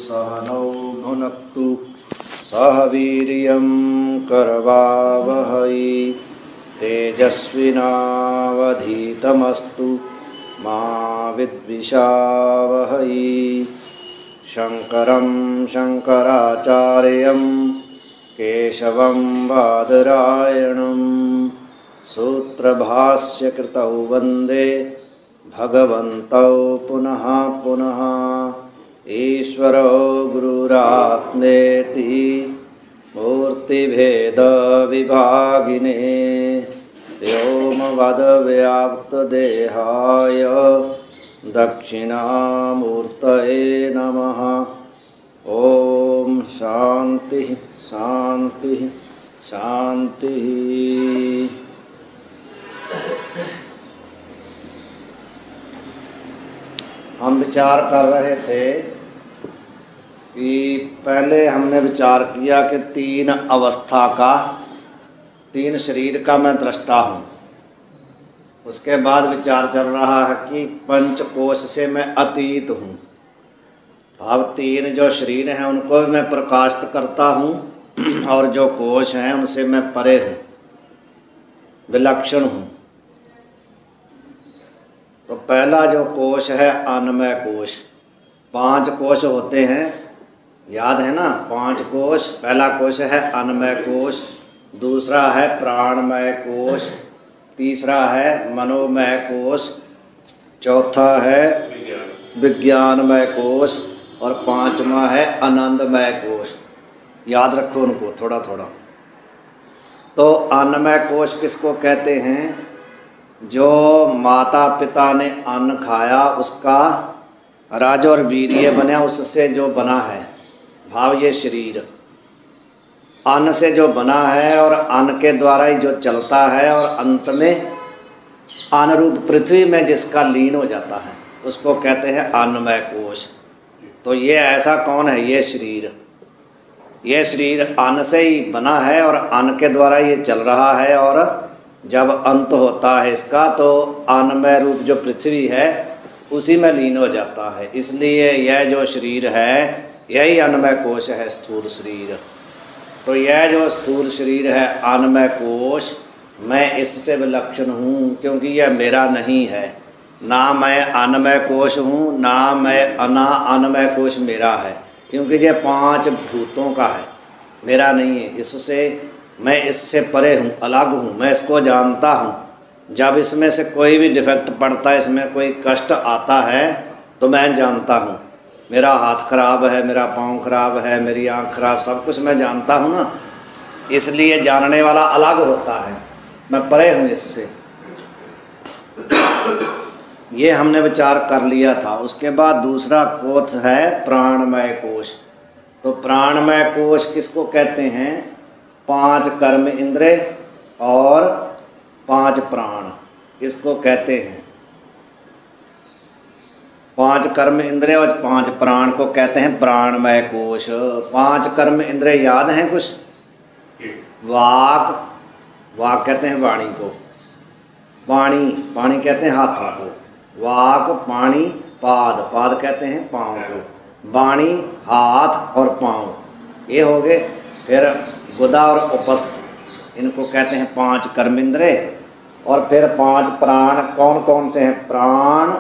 सहनौ भुनक्तु सह वीर्यं करवावहै तेजस्विनावधीतमस्तु मा विद्विषावहै। शङ्करं शङ्कराचार्यं केशवं बादरायणं सूत्रभाष्यकृतौ वन्दे भगवन्तौ पुनः पुनः। ईश्वरो गुरुरात्मेति मूर्तिभेदविभागिने व्योमवद्व्याप्तदेहाय दक्षिणामूर्तये नमः। ओम शांति शांति शांति। हम विचार कर रहे थे कि पहले हमने विचार किया कि तीन अवस्था का, तीन शरीर का मैं दृष्टा हूँ। उसके बाद विचार चल रहा है कि पंचकोश से मैं अतीत हूँ। भाव तीन जो शरीर हैं उनको भी मैं प्रकाशित करता हूँ और जो कोश हैं उनसे मैं परे हूँ, विलक्षण हूँ। तो पहला जो कोश है अन्नमय कोश। 5 कोश होते हैं, याद है ना? 5 कोश। पहला कोश है अन्नमय कोश, दूसरा है प्राणमय कोश, तीसरा है मनोमय कोश, चौथा है विज्ञानमय कोश और 5वां है आनंदमय कोश। याद रखो उनको थोड़ा थोड़ा। तो अन्नमय कोश किसको कहते हैं? जो माता पिता ने अन्न खाया उसका रज और वीर्य बना, उससे जो बना है भाव ये शरीर अन्न से जो बना है और अन्न के द्वारा ही जो चलता है और अंत में अन्न रूप पृथ्वी में जिसका लीन हो जाता है उसको कहते हैं अन्नमय कोश। तो ये ऐसा कौन है? ये शरीर। ये शरीर अन्न से ही बना है और अन्न के द्वारा ये चल रहा है और जब अंत होता है इसका तो अन्नमय रूप जो पृथ्वी है उसी में लीन हो जाता है। इसलिए यह जो शरीर है यही अन्नमय कोश है, स्थूल शरीर। तो यह जो स्थूल शरीर है अन्नमय कोश, मैं इससे विलक्षण हूँ क्योंकि यह मेरा नहीं है। ना मैं अन्नमय कोश हूँ, ना मैं अन्नमय कोश मेरा है, क्योंकि ये 5 भूतों का है, मेरा नहीं है। इससे मैं इससे परे हूँ, अलग हूँ, मैं इसको जानता हूँ। जब इसमें से कोई भी डिफेक्ट पड़ता है, इसमें कोई कष्ट आता है तो मैं जानता हूँ। मेरा हाथ खराब है, मेरा पाँव खराब है, मेरी आँख खराब, सब कुछ मैं जानता हूँ ना। इसलिए जानने वाला अलग होता है, मैं परे हूँ इससे। ये हमने विचार कर लिया था। उसके बाद दूसरा कोश है प्राणमय कोश। तो प्राणमय कोश किसको कहते हैं? 5 कर्म इंद्रिय और 5 प्राण, इसको कहते हैं। 5 कर्म इंद्रिय और 5 प्राण को कहते हैं प्राणमय कोश। 5 कर्म इंद्रिय याद हैं कुछ? वाक, वाक कहते हैं वाणी को। पानी, पानी कहते हैं हाथों को। वाक, पानी, पाद, पाद कहते हैं पाँव को। वाणी, हाथ और पाँव, ये हो गए। फिर गुदा और उपस्थ, इनको कहते हैं 5 कर्मेंद्रिय। और फिर 5 प्राण कौन कौन से हैं? प्राण,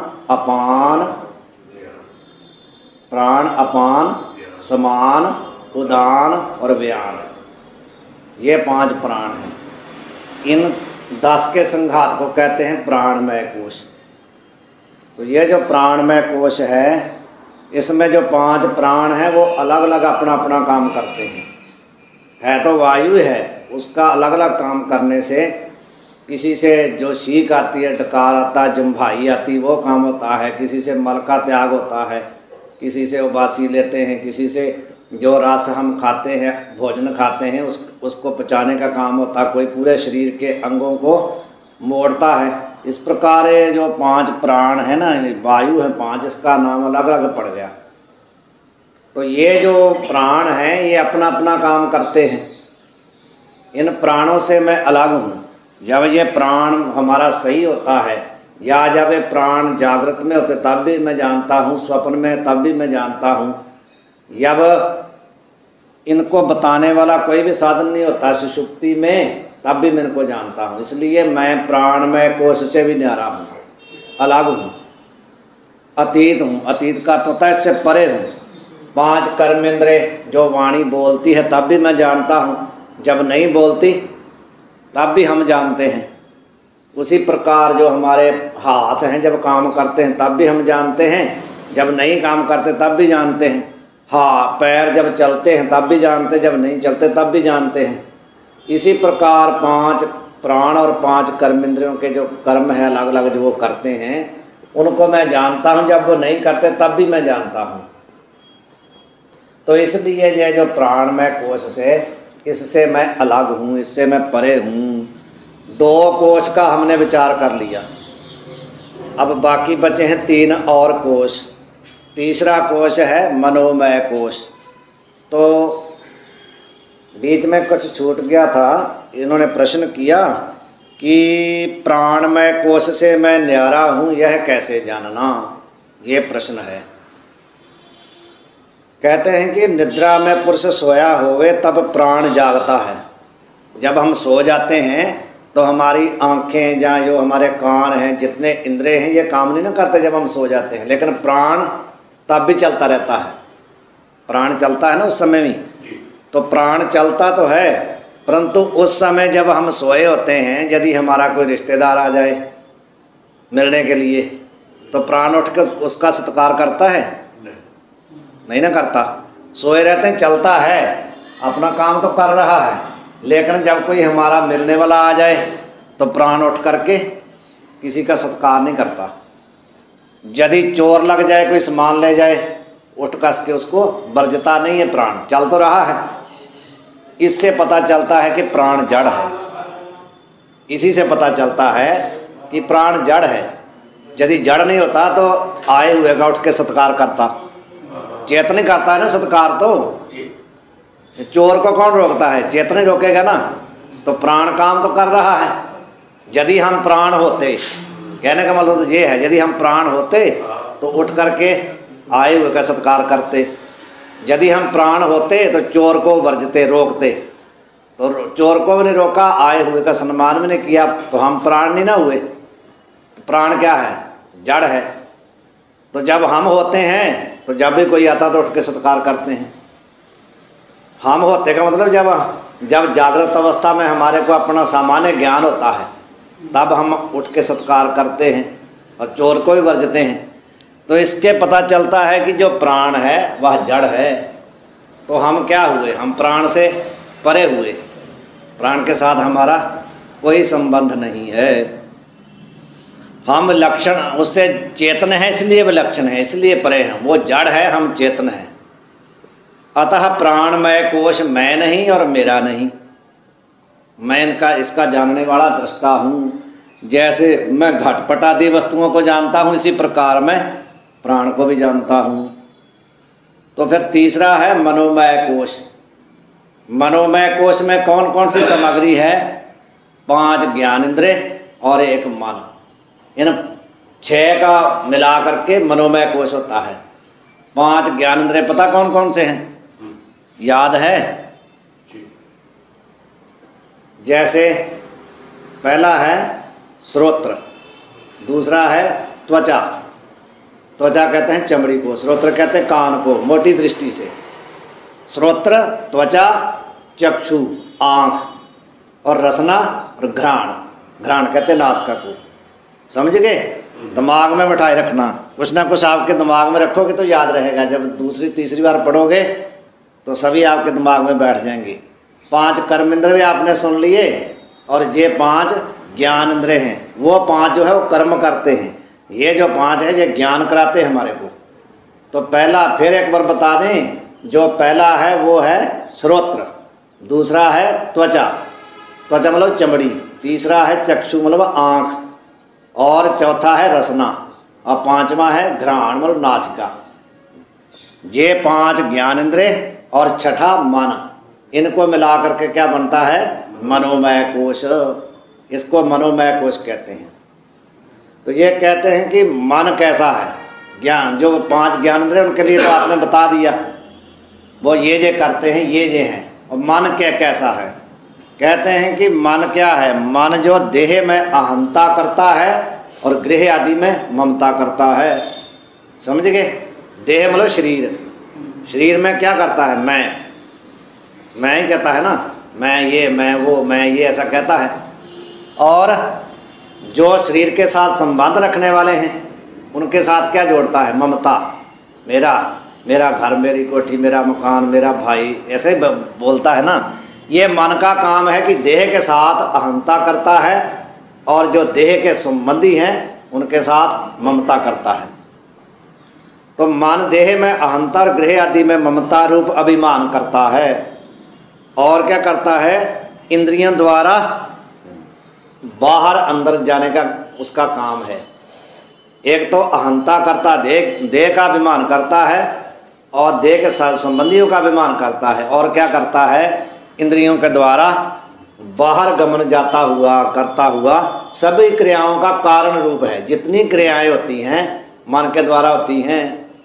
अपान, समान, उदान और व्यान, ये 5 प्राण हैं। इन 10 के संघात को कहते हैं प्राणमय कोश। तो ये जो प्राणमय कोश है, इसमें जो 5 प्राण हैं वो अलग अलग अपना अपना काम करते हैं। है तो वायु है, उसका अलग अलग काम करने से किसी से जो शीख आती है, डकार आता है, जम्भाई आती, वो काम होता है। किसी से मल का त्याग होता है, किसी से उबासी लेते हैं, किसी से जो रस हम खाते हैं, भोजन खाते हैं, उसको पचाने का काम होता है। कोई पूरे शरीर के अंगों को मोड़ता है। इस प्रकार ये जो 5 प्राण है ना, वायु है 5, इसका नाम अलग अलग पड़ गया। तो ये जो प्राण हैं ये अपना अपना काम करते हैं। इन प्राणों से मैं अलग हूँ। जब ये प्राण हमारा सही होता है या जब ये प्राण जागृत में होते तब भी मैं जानता हूँ, स्वप्न में तब भी मैं जानता हूँ, जब इनको बताने वाला कोई भी साधन नहीं होता सुषुप्ति में, तब भी मैं इनको जानता हूँ। इसलिए मैं प्राणमय कोश से भी न्यारा हूँ, अलग हूँ, अतीत हूँ। अतीत का अर्थ होता है इससे परे हूँ। 5 कर्मेंद्रिय जो वाणी बोलती है तब भी मैं जानता हूँ, जब नहीं बोलती तब भी हम जानते हैं। उसी प्रकार जो हमारे हाथ हैं जब काम करते हैं तब भी हम जानते हैं, जब नहीं काम करते तब भी जानते हैं। हाँ, पैर जब चलते हैं तब भी जानते हैं, जब नहीं चलते तब भी जानते हैं। इसी प्रकार 5 प्राण और 5 कर्मेंद्रियों के जो कर्म है अलग अलग जो वो करते हैं उनको मैं जानता हूँ, जब वो नहीं करते तब भी मैं जानता हूँ। तो इसलिए ये जो प्राणमय कोश से, इससे मैं अलग हूँ, इससे मैं परे हूँ। 2 कोश का हमने विचार कर लिया। अब बाकी बचे हैं 3 और कोश। तीसरा कोश है मनोमय कोश। तो बीच में कुछ छूट गया था, इन्होंने प्रश्न किया कि प्राणमय कोश से मैं न्यारा हूँ यह कैसे जानना, ये प्रश्न है। कहते हैं कि निद्रा में पुरुष सोया होवे तब प्राण जागता है। जब हम सो जाते हैं तो हमारी आँखें या जो हमारे कान हैं, जितने इंद्रिय हैं, ये काम नहीं ना करते जब हम सो जाते हैं, लेकिन प्राण तब भी चलता रहता है। प्राण चलता है ना उस समय भी। तो प्राण चलता तो है, परंतु उस समय जब हम सोए होते हैं, यदि हमारा कोई रिश्तेदार आ जाए मिलने के लिए, तो प्राण उठ कर उसका सत्कार करता है? नहीं ना करता। सोए रहते हैं, चलता है, अपना काम तो कर रहा है, लेकिन जब कोई हमारा मिलने वाला आ जाए तो प्राण उठ करके किसी का सत्कार नहीं करता। यदि चोर लग जाए, कोई सामान ले जाए, उठ कस के उसको बरजता नहीं है, प्राण चल तो रहा है। इससे पता चलता है कि प्राण जड़ है। इसी से पता चलता है कि प्राण जड़ है। यदि जड़ नहीं होता तो आए हुए का उठ के सत्कार करता, चेतन करता है ना सत्कार। तो चोर को कौन रोकता है? चेतन रोकेगा ना। तो प्राण काम तो कर रहा है। यदि हम प्राण होते, कहने का मतलब तो ये है, यदि हम प्राण होते तो उठ करके आए हुए का सत्कार करते। यदि हम प्राण होते तो चोर को वर्जते, रोकते। तो चोर को भी नहीं रोका, आए हुए का सम्मान भी नहीं किया, तो हम प्राण नहीं ना हुए। तो प्राण क्या है? जड़ है। तो जब हम होते हैं तो जब भी कोई आता तो उठ के सत्कार करते हैं। हम होते का मतलब जब जागृत अवस्था में हमारे को अपना सामान्य ज्ञान होता है तब हम उठ के सत्कार करते हैं और चोर को भी वर्जते हैं। तो इसके पता चलता है कि जो प्राण है वह जड़ है। तो हम क्या हुए? हम प्राण से परे हुए। प्राण के साथ हमारा कोई संबंध नहीं है। हम लक्षण उससे चेतन है, इसलिए विलक्षण है, इसलिए परे हैं। वो जड़ है, हम चेतन हैं। अतः प्राणमय कोश मैं नहीं और मेरा नहीं। मैं इसका जानने वाला दृष्टा हूँ। जैसे मैं घटपट आदि वस्तुओं को जानता हूँ, इसी प्रकार मैं प्राण को भी जानता हूँ। तो फिर तीसरा है मनोमय कोश। मनोमय कोश में कौन कौन सी सामग्री है? 5 ज्ञानेंद्रिय और 1 मन। इन 6 का मिला करके मनोमय कोश होता है। 5 ज्ञानेंद्रिय पता कौन कौन से हैं? याद है? जैसे पहला है श्रोत्र, दूसरा है त्वचा। त्वचा कहते हैं चमड़ी को, श्रोत्र कहते हैं कान को, मोटी दृष्टि से। श्रोत्र, त्वचा, चक्षु आँख, और रसना और घ्राण। घ्राण कहते हैं नासिका को। समझ गए? दिमाग में बिठाए रखना। कुछ ना कुछ आपके दिमाग में रखोगे तो याद रहेगा। जब दूसरी तीसरी बार पढ़ोगे तो सभी आपके दिमाग में बैठ जाएंगे। 5 कर्मेंद्र भी आपने सुन लिए, और ये 5 ज्ञान इंद्रिय हैं। वो 5 जो है वो कर्म करते हैं। ये जो 5 है ये ज्ञान कराते हैं हमारे को। तो पहला फिर एक बार बता दें, जो पहला है वो है श्रोत्र, दूसरा है त्वचा, त्वचा मतलब चमड़ी, तीसरा है चक्षु मतलब आँख, और चौथा है रसना, और 5वां है घ्राण मतलब नासिका। ये 5 ज्ञानेंद्रिय और छठा मन, इनको मिला करके क्या बनता है? मनोमय कोश। इसको मनोमय कोश कहते हैं। तो ये कहते हैं कि मन कैसा है? ज्ञान, जो 5 ज्ञानेंद्रिय उनके लिए तो आपने बता दिया। वो ये करते हैं, ये हैं। और मन क्या कैसा है? कहते हैं कि मन क्या है? मन जो देह में अहंता करता है और गृह आदि में ममता करता है। समझ गए? देह मतलब शरीर, शरीर में क्या करता है? मैं ही कहता है ना, मैं ये, मैं वो, मैं ये, ऐसा कहता है। और जो शरीर के साथ संबंध रखने वाले हैं उनके साथ क्या जोड़ता है? ममता। मेरा घर, मेरी कोठी, मेरा मकान, मेरा भाई, ऐसे बोलता है ना। ये मन का काम है कि देह के साथ अहंता करता है और जो देह के संबंधी हैं उनके साथ ममता करता है। तो मन देह में अहंता और गृह आदि में ममता रूप अभिमान करता है। और क्या करता है? इंद्रियों द्वारा बाहर अंदर जाने का उसका काम है। एक तो अहंता करता, देह का अभिमान करता है और देह के संबंधियों का अभिमान करता है। और क्या करता है? इंद्रियों के द्वारा बाहर गमन जाता हुआ, करता हुआ सभी क्रियाओं का कारण रूप है। जितनी क्रियाएं होती हैं मन के द्वारा होती हैं।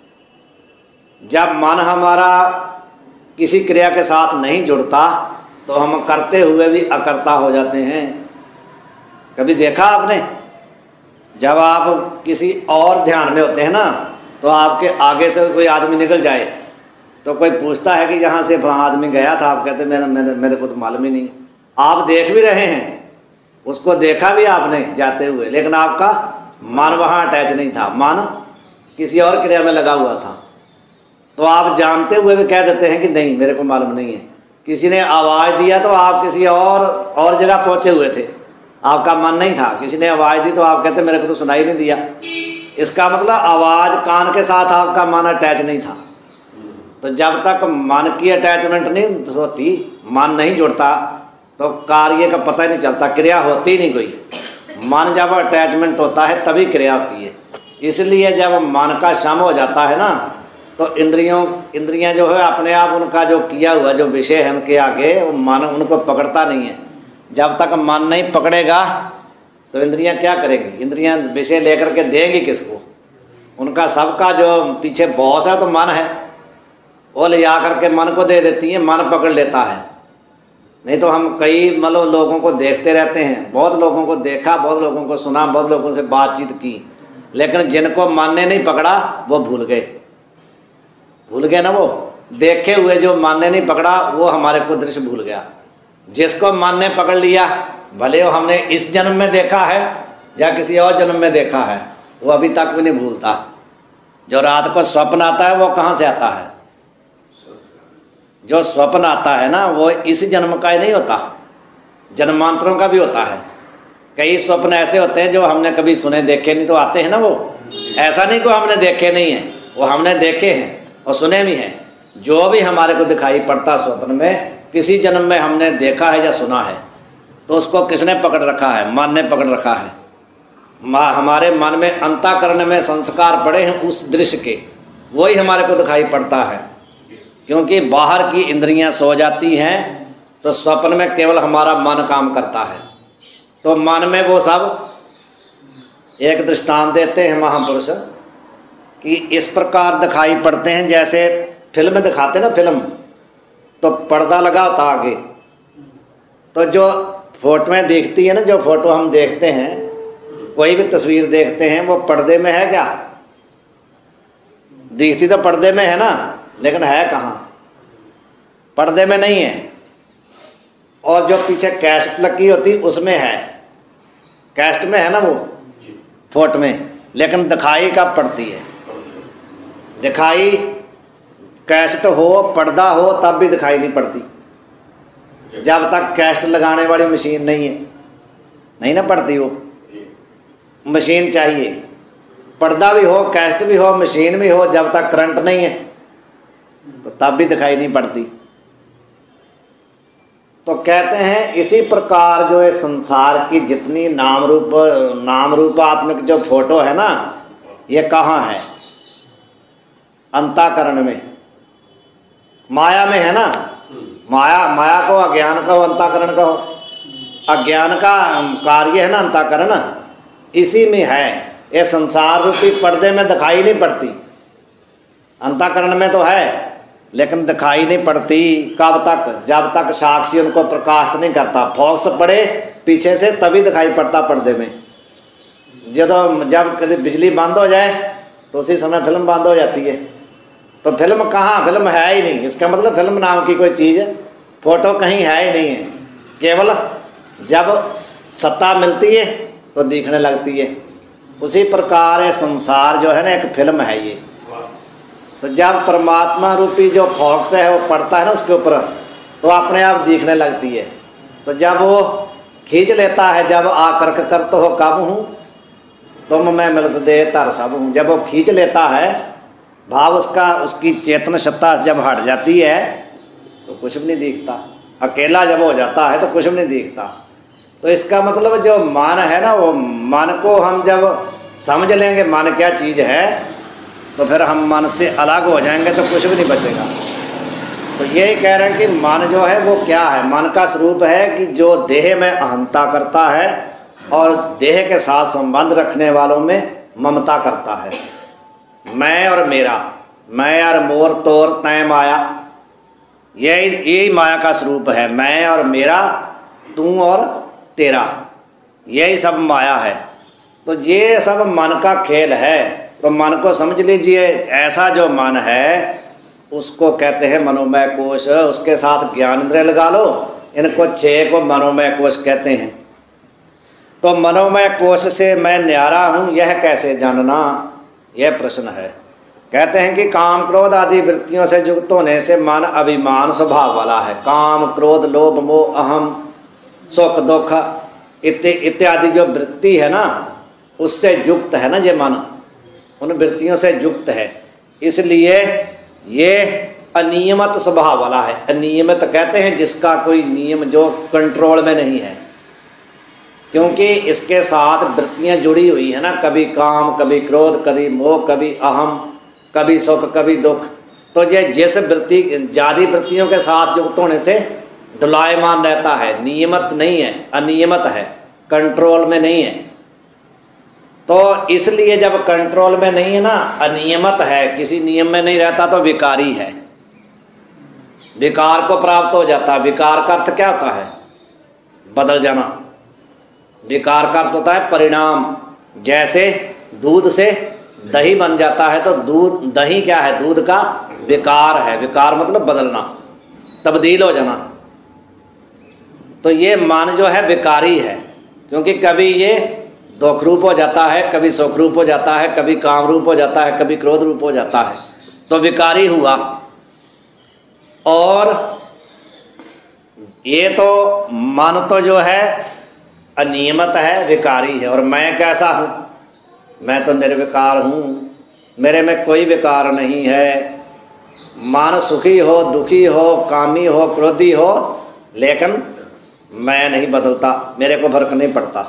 जब मन हमारा किसी क्रिया के साथ नहीं जुड़ता तो हम करते हुए भी अकर्ता हो जाते हैं। कभी देखा आपने? जब आप किसी और ध्यान में होते हैं ना, तो आपके आगे से कोई आदमी निकल जाए तो कोई पूछता है कि यहाँ से फलां आदमी गया था, आप कहते मेरे को तो मालूम ही नहीं। आप देख भी रहे हैं, उसको देखा भी आपने जाते हुए, लेकिन आपका मन वहाँ अटैच नहीं था, मन किसी और क्रिया में लगा हुआ था। तो आप जानते हुए भी कह देते हैं कि नहीं, मेरे को मालूम नहीं है। किसी ने आवाज़ दिया तो आप किसी और जगह पहुँचे हुए थे, आपका मन नहीं था। किसी ने आवाज़ दी तो आप कहते मेरे को तो सुनाई नहीं दिया। इसका मतलब आवाज़ कान के साथ आपका मन अटैच नहीं था। तो जब तक मन की अटैचमेंट नहीं होती, मन नहीं जुड़ता, तो कार्य का पता ही नहीं चलता, क्रिया होती नहीं कोई। मन जब अटैचमेंट होता है तभी क्रिया होती है। इसलिए जब मन का शम हो जाता है ना, तो इंद्रियां जो है अपने आप उनका जो किया हुआ जो विषय है उनके आगे वो मन उनको पकड़ता नहीं है। जब तक मन नहीं पकड़ेगा तो इंद्रियां क्या करेगी? इंद्रियां विषय लेकर के देंगी किसको? उनका सबका जो पीछे बॉस है तो मन है, वो ले जा करके मन को दे देती है, मन पकड़ लेता है। नहीं तो हम कई मतलब लोगों को देखते रहते हैं, बहुत लोगों को देखा, बहुत लोगों को सुना, बहुत लोगों से बातचीत की, लेकिन जिनको मन ने नहीं पकड़ा वो भूल गए ना। वो देखे हुए जो मन ने नहीं पकड़ा वो हमारे को दृश्य भूल गया। जिसको मन ने पकड़ लिया, भले वो हमने इस जन्म में देखा है या किसी और जन्म में देखा है, वो अभी तक भी नहीं भूलता। जो रात को स्वप्न आता है वो कहाँ से आता है? जो स्वप्न आता है ना वो इस जन्म का ही नहीं होता, जन्मांतरों का भी होता है। कई स्वप्न ऐसे होते हैं जो हमने कभी सुने देखे नहीं तो आते हैं ना। वो ऐसा नहीं को हमने देखे नहीं है, वो हमने देखे हैं और सुने भी हैं। जो भी हमारे को दिखाई पड़ता स्वप्न में, किसी जन्म में हमने देखा है या सुना है, तो उसको किसने पकड़ रखा है? मन ने पकड़ रखा है। हमारे मन में अंतःकरण में संस्कार पड़े हैं उस दृश्य के, वही हमारे को दिखाई पड़ता है। क्योंकि बाहर की इंद्रियां सो जाती हैं तो स्वप्न में केवल हमारा मन काम करता है। तो मन में वो सब, एक दृष्टांत देते हैं महापुरुष कि इस प्रकार दिखाई पड़ते हैं जैसे फिल्म में दिखाते ना, फिल्म तो पर्दा लगा होता आगे, तो जो फोटो में दिखती है ना, जो फोटो हम देखते हैं, कोई भी तस्वीर देखते हैं, वो पर्दे में है क्या? दिखती तो पर्दे में है ना, लेकिन है कहाँ? पर्दे में नहीं है। और जो पीछे कैसेट लगी होती उसमें है, कैसेट में है ना वो फोटो में, लेकिन दिखाई कब पड़ती है? दिखाई कैसेट हो, पर्दा हो, तब भी दिखाई नहीं पड़ती। जब तक कैसेट लगाने वाली मशीन नहीं है, नहीं ना पड़ती। वो मशीन चाहिए, पर्दा भी हो, कैसेट भी हो, मशीन भी हो, जब तक करंट नहीं है तो तब भी दिखाई नहीं पड़ती। तो कहते हैं इसी प्रकार जो है संसार की जितनी नाम रूपात्मक जो फोटो है ना, ये कहाँ है? अंतःकरण में, माया में है ना। माया को अज्ञान का हो, अंतःकरण का हो। अज्ञान का कार्य है ना अंतःकरण, इसी में है। ये संसार रूपी पर्दे में दिखाई नहीं पड़ती, अंतःकरण में तो है, लेकिन दिखाई नहीं पड़ती। कब तक? जब तक साक्षी उनको प्रकाशित नहीं करता। फोकस पड़े पीछे से तभी दिखाई पड़ता पर्दे में। जब कभी बिजली बंद हो जाए तो उसी समय फिल्म बंद हो जाती है। तो फिल्म कहाँ? फिल्म है ही नहीं। इसका मतलब फिल्म नाम की कोई चीज़, फोटो कहीं है ही नहीं है। केवल जब सत्ता मिलती है तो दिखने लगती है। उसी प्रकार है संसार जो है ना, एक फिल्म है ये। तो जब परमात्मा रूपी जो फोकस है वो पड़ता है ना उसके ऊपर, तो अपने आप दिखने लगती है। तो जब वो खींच लेता है, जब आकर करत हो कब हूँ तुम मैं मिलत दे तर सब हूँ, जब वो खींच लेता है भाव उसका, उसकी चेतन सत्ता जब हट जाती है तो कुछ भी नहीं दिखता। अकेला जब हो जाता है तो कुछ भी नहीं दिखता। तो इसका मतलब जो मन है ना, वो मन को हम जब समझ लेंगे मन क्या चीज़ है, तो फिर हम मन से अलग हो जाएंगे तो कुछ भी नहीं बचेगा। तो यही कह रहे हैं कि मन जो है वो क्या है? मन का स्वरूप है कि जो देह में अहंता करता है और देह के साथ संबंध रखने वालों में ममता करता है। मैं और मेरा, मैं और मोर तोर तय माया, यही माया का स्वरूप है। मैं और मेरा, तू और तेरा, यही सब माया है। तो ये सब मन का खेल है। तो मन को समझ लीजिए, ऐसा जो मन है उसको कहते हैं मनोमय कोश। उसके साथ ज्ञान इंद्रिय लगा लो, इनको 6 को मनोमय कोश कहते हैं। तो मनोमय कोश से मैं न्यारा हूँ यह कैसे जानना, यह प्रश्न है। कहते हैं कि काम क्रोध आदि वृत्तियों से युक्त होने से मन अभिमान स्वभाव वाला है। काम क्रोध लोभ मोह अहम सुख दुख इत्यादि जो वृत्ति है ना, उससे युक्त है ना ये मन, उन वृत्तियों से युक्त है। इसलिए ये अनियमित स्वभाव वाला है। अनियमित कहते हैं जिसका कोई नियम, जो कंट्रोल में नहीं है, क्योंकि इसके साथ वृत्तियां जुड़ी हुई है ना, कभी काम कभी क्रोध कभी मोह कभी अहम कभी सुख कभी दुख। तो ये जिस वृत्ति जारी वृत्तियों के साथ युक्त होने से डुलायमान रहता है, नियमित नहीं है, अनियमित है, कंट्रोल में नहीं है। तो इसलिए जब कंट्रोल में नहीं है ना, अनियमित है, किसी नियम में नहीं रहता, तो विकारी है, विकार को प्राप्त हो जाता है। विकार का अर्थ क्या होता है? बदल जाना। विकार का अर्थ होता है परिणाम। जैसे दूध से दही बन जाता है, तो दूध दही क्या है? दूध का विकार है। विकार मतलब बदलना, तब्दील हो जाना। तो ये मन जो है विकारी है, क्योंकि कभी ये दुख रूप हो जाता है, कभी सुख रूप हो जाता है, कभी काम रूप हो जाता है, कभी क्रोध रूप हो जाता है। तो विकारी हुआ। और ये तो मन तो जो है अनियमित है, विकारी है। और मैं कैसा हूँ? मैं तो निर्विकार हूँ, मेरे में कोई विकार नहीं है। मन सुखी हो दुखी हो कामी हो क्रोधी हो, लेकिन मैं नहीं बदलता, मेरे को फर्क नहीं पड़ता।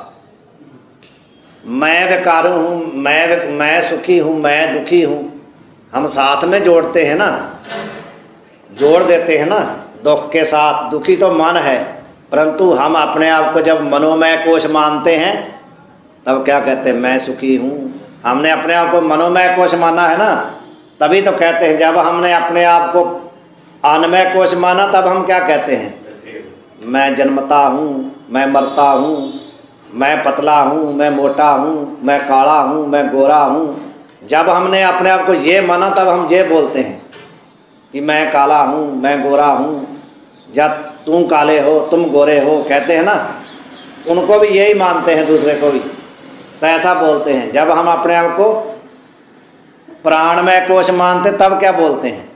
मैं विकारू हूँ, मैं सुखी हूँ, मैं दुखी हूँ, हम साथ में जोड़ते हैं ना, जोड़ देते हैं ना दुख के साथ। दुखी तो मन है, परंतु हम अपने आप को जब मनोमय कोश मानते हैं तब क्या कहते हैं? मैं सुखी हूँ। हमने अपने आप को मनोमय कोश माना है ना, तभी तो कहते हैं। जब हमने अपने आप को अन्नमय कोश माना तब हम क्या कहते हैं? मैं जन्मता हूँ, मैं मरता हूँ, मैं पतला हूँ, मैं मोटा हूँ, मैं काला हूँ, मैं गोरा हूँ। जब हमने अपने आप को ये माना तब हम ये बोलते हैं कि मैं काला हूँ, मैं गोरा हूँ, या तुम काले हो तुम गोरे हो, कहते हैं ना। उनको भी यही मानते हैं, दूसरे को भी तो ऐसा बोलते हैं। जब हम अपने आप को प्राणमय कोश मानते तब क्या बोलते हैं?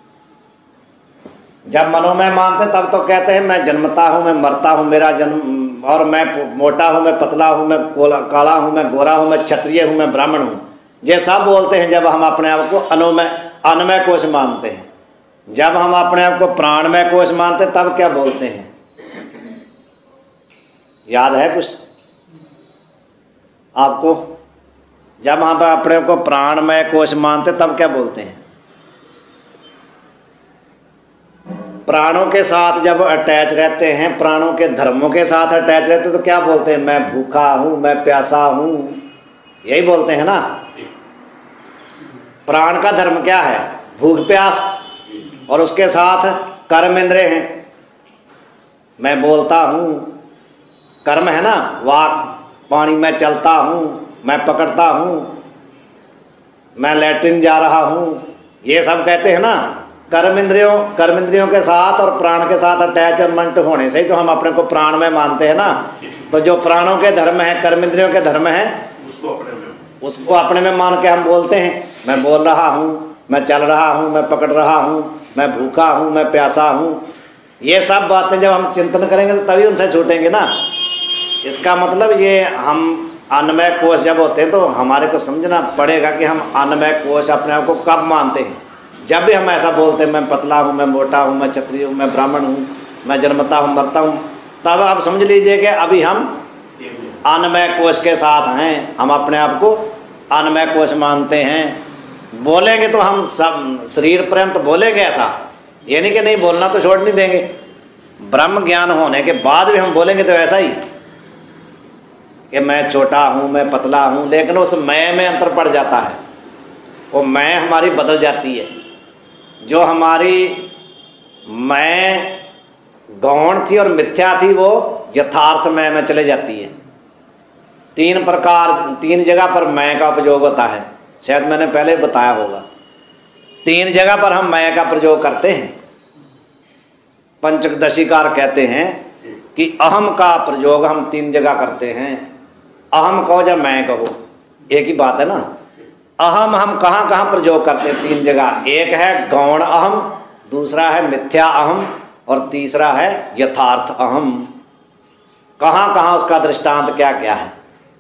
जब मनोमय मानते तब तो कहते हैं मैं जन्मता हूँ, मैं मरता हूँ, मेरा जन्म, और मैं मोटा हूँ, मैं पतला हूँ, मैं काला हूँ, मैं गोरा हूँ, मैं क्षत्रिय हूँ, मैं ब्राह्मण हूँ। ये सब बोलते हैं जब हम अपने आप को अन्नमय कोश मानते हैं। जब हम अपने आप को प्राणमय कोश मानते तब क्या बोलते हैं? याद है कुछ आपको? जब हम अपने आप को प्राणमय कोश मानते तब क्या बोलते हैं? प्राणों के साथ जब अटैच रहते हैं, प्राणों के धर्मों के साथ अटैच रहते हैं, तो क्या बोलते हैं? मैं भूखा हूँ, मैं प्यासा हूँ, यही बोलते हैं ना। प्राण का धर्म क्या है? भूख प्यास। और उसके साथ कर्म इंद्रिय हैं। मैं बोलता हूँ, कर्म है ना, वाक, पानी में चलता हूँ, मैं पकड़ता हूँ, मैं लैट्रिन जा रहा हूँ, ये सब कहते हैं ना कर्म इंद्रियों के साथ और प्राण के साथ अटैचमेंट होने से ही तो हम अपने को प्राण में मानते हैं ना। तो जो प्राणों के धर्म है, कर्म इंद्रियों के धर्म है, उसको अपने में मान के हम बोलते हैं। मैं बोल रहा हूँ, मैं चल रहा हूँ, मैं पकड़ रहा हूँ, मैं भूखा हूँ, मैं प्यासा हूँ। ये सब बातें जब हम चिंतन करेंगे तो तभी उनसे छूटेंगे ना। इसका मतलब ये हम अन्नमय कोश जब होते हैं तो हमारे को समझना पड़ेगा कि हम अन्नमय कोश अपने आप को कब मानते हैं। जब भी हम ऐसा बोलते हैं, मैं पतला हूँ, मैं मोटा हूँ, मैं क्षत्रिय हूँ, मैं ब्राह्मण हूँ, मैं जन्मता हूँ, मरता हूँ, तब आप समझ लीजिए कि अभी हम अन्नमय कोश के साथ हैं, हम अपने आप को अन्नमय कोश मानते हैं। बोलेंगे तो हम सब शरीर पर्यंत बोलेंगे ऐसा, ये नहीं कि नहीं बोलना तो छोड़ नहीं देंगे। ब्रह्म ज्ञान होने के बाद भी हम बोलेंगे तो ऐसा ही कि मैं छोटा हूँ, मैं पतला हूँ, लेकिन उस मैं में अंतर पड़ जाता है। वो मैं हमारी बदल जाती है। जो हमारी मैं गौण थी और मिथ्या थी वो यथार्थ मैं में चले जाती है। तीन जगह पर मैं का प्रयोग होता है, शायद मैंने पहले बताया होगा। 3 जगह पर हम मैं का प्रयोग करते हैं। पंचदशीकार कहते हैं कि अहम का प्रयोग हम 3 जगह करते हैं। अहम कहो या मैं कहो, एक ही बात है ना। अहम हम कहाँ कहाँ प्रयोग करते हैं? 3 जगह। एक है गौण अहम, दूसरा है मिथ्या अहम और तीसरा है यथार्थ अहम। कहाँ कहाँ उसका दृष्टांत क्या क्या है?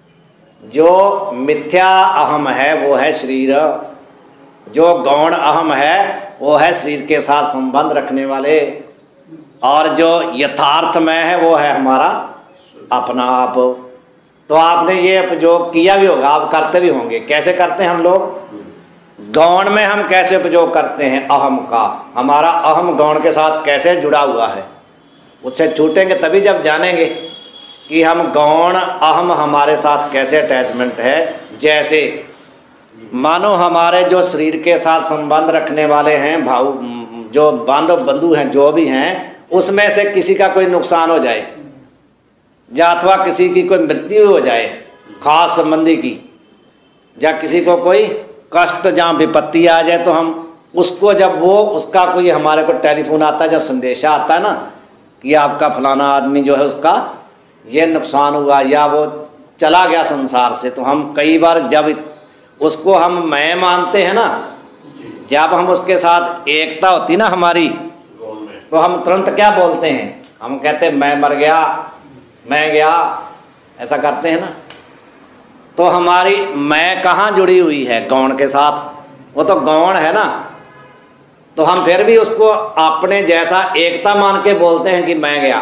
जो मिथ्या अहम है वो है शरीर, जो गौण अहम है वो है शरीर के साथ संबंध रखने वाले, और जो यथार्थ में है वो है हमारा अपना आप। तो आपने ये उपयोग किया भी होगा, आप करते भी होंगे। कैसे करते हैं हम लोग? गौण में हम कैसे उपयोग करते हैं अहम का? हमारा अहम गौण के साथ कैसे जुड़ा हुआ है? उससे छूटेंगे तभी जब जानेंगे कि हम गौण अहम हमारे साथ कैसे अटैचमेंट है। जैसे मानो हमारे जो शरीर के साथ संबंध रखने वाले हैं, भाव, जो बांधव बंधु हैं, जो भी हैं, उसमें से किसी का कोई नुकसान हो जाए या अथवा किसी की कोई मृत्यु हो जाए खास संबंधी की, या किसी को कोई कष्ट जहाँ विपत्ति आ जाए, तो हम उसको जब वो उसका कोई हमारे को टेलीफोन आता है, जब संदेशा आता है ना कि आपका फलाना आदमी जो है उसका ये नुकसान हुआ या वो चला गया संसार से, तो हम कई बार जब उसको हम मैं मानते हैं ना, जब हम उसके साथ एकता होती ना हमारी, तो हम तुरंत क्या बोलते हैं? हम कहते हैं मैं मर गया, मैं गया, ऐसा करते हैं ना। तो हमारी मैं कहाँ जुड़ी हुई है? गौण के साथ। वो तो गौण है ना, तो हम फिर भी उसको अपने जैसा एकता मान के बोलते हैं कि मैं गया,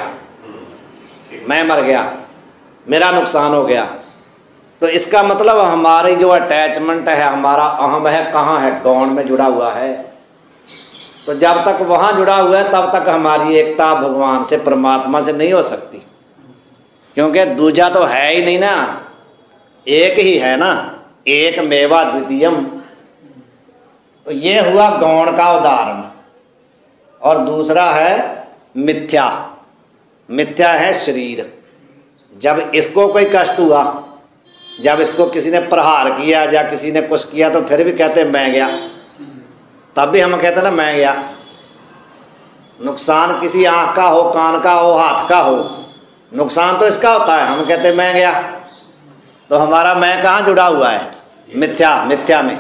मैं मर गया, मेरा नुकसान हो गया। तो इसका मतलब हमारी जो अटैचमेंट है, हमारा अहम है, कहाँ है? गौण में जुड़ा हुआ है। तो जब तक वहाँ जुड़ा हुआ है तब तक हमारी एकता भगवान से, परमात्मा से नहीं हो सकती, क्योंकि दूजा तो है ही नहीं ना, एक ही है ना, एक मेवा द्वितीयम। तो ये हुआ गौण का उदाहरण। और दूसरा है मिथ्या। मिथ्या है शरीर। जब इसको कोई कष्ट हुआ, जब इसको किसी ने प्रहार किया या किसी ने कुछ किया, तो फिर भी कहते हैं मैं गया। तब भी हम कहते हैं ना मैं गया। नुकसान किसी आँख का हो, कान का हो, हाथ का हो, नुकसान तो इसका होता है, हम कहते हैं मैं गया। तो हमारा मैं कहाँ जुड़ा हुआ है? मिथ्या में।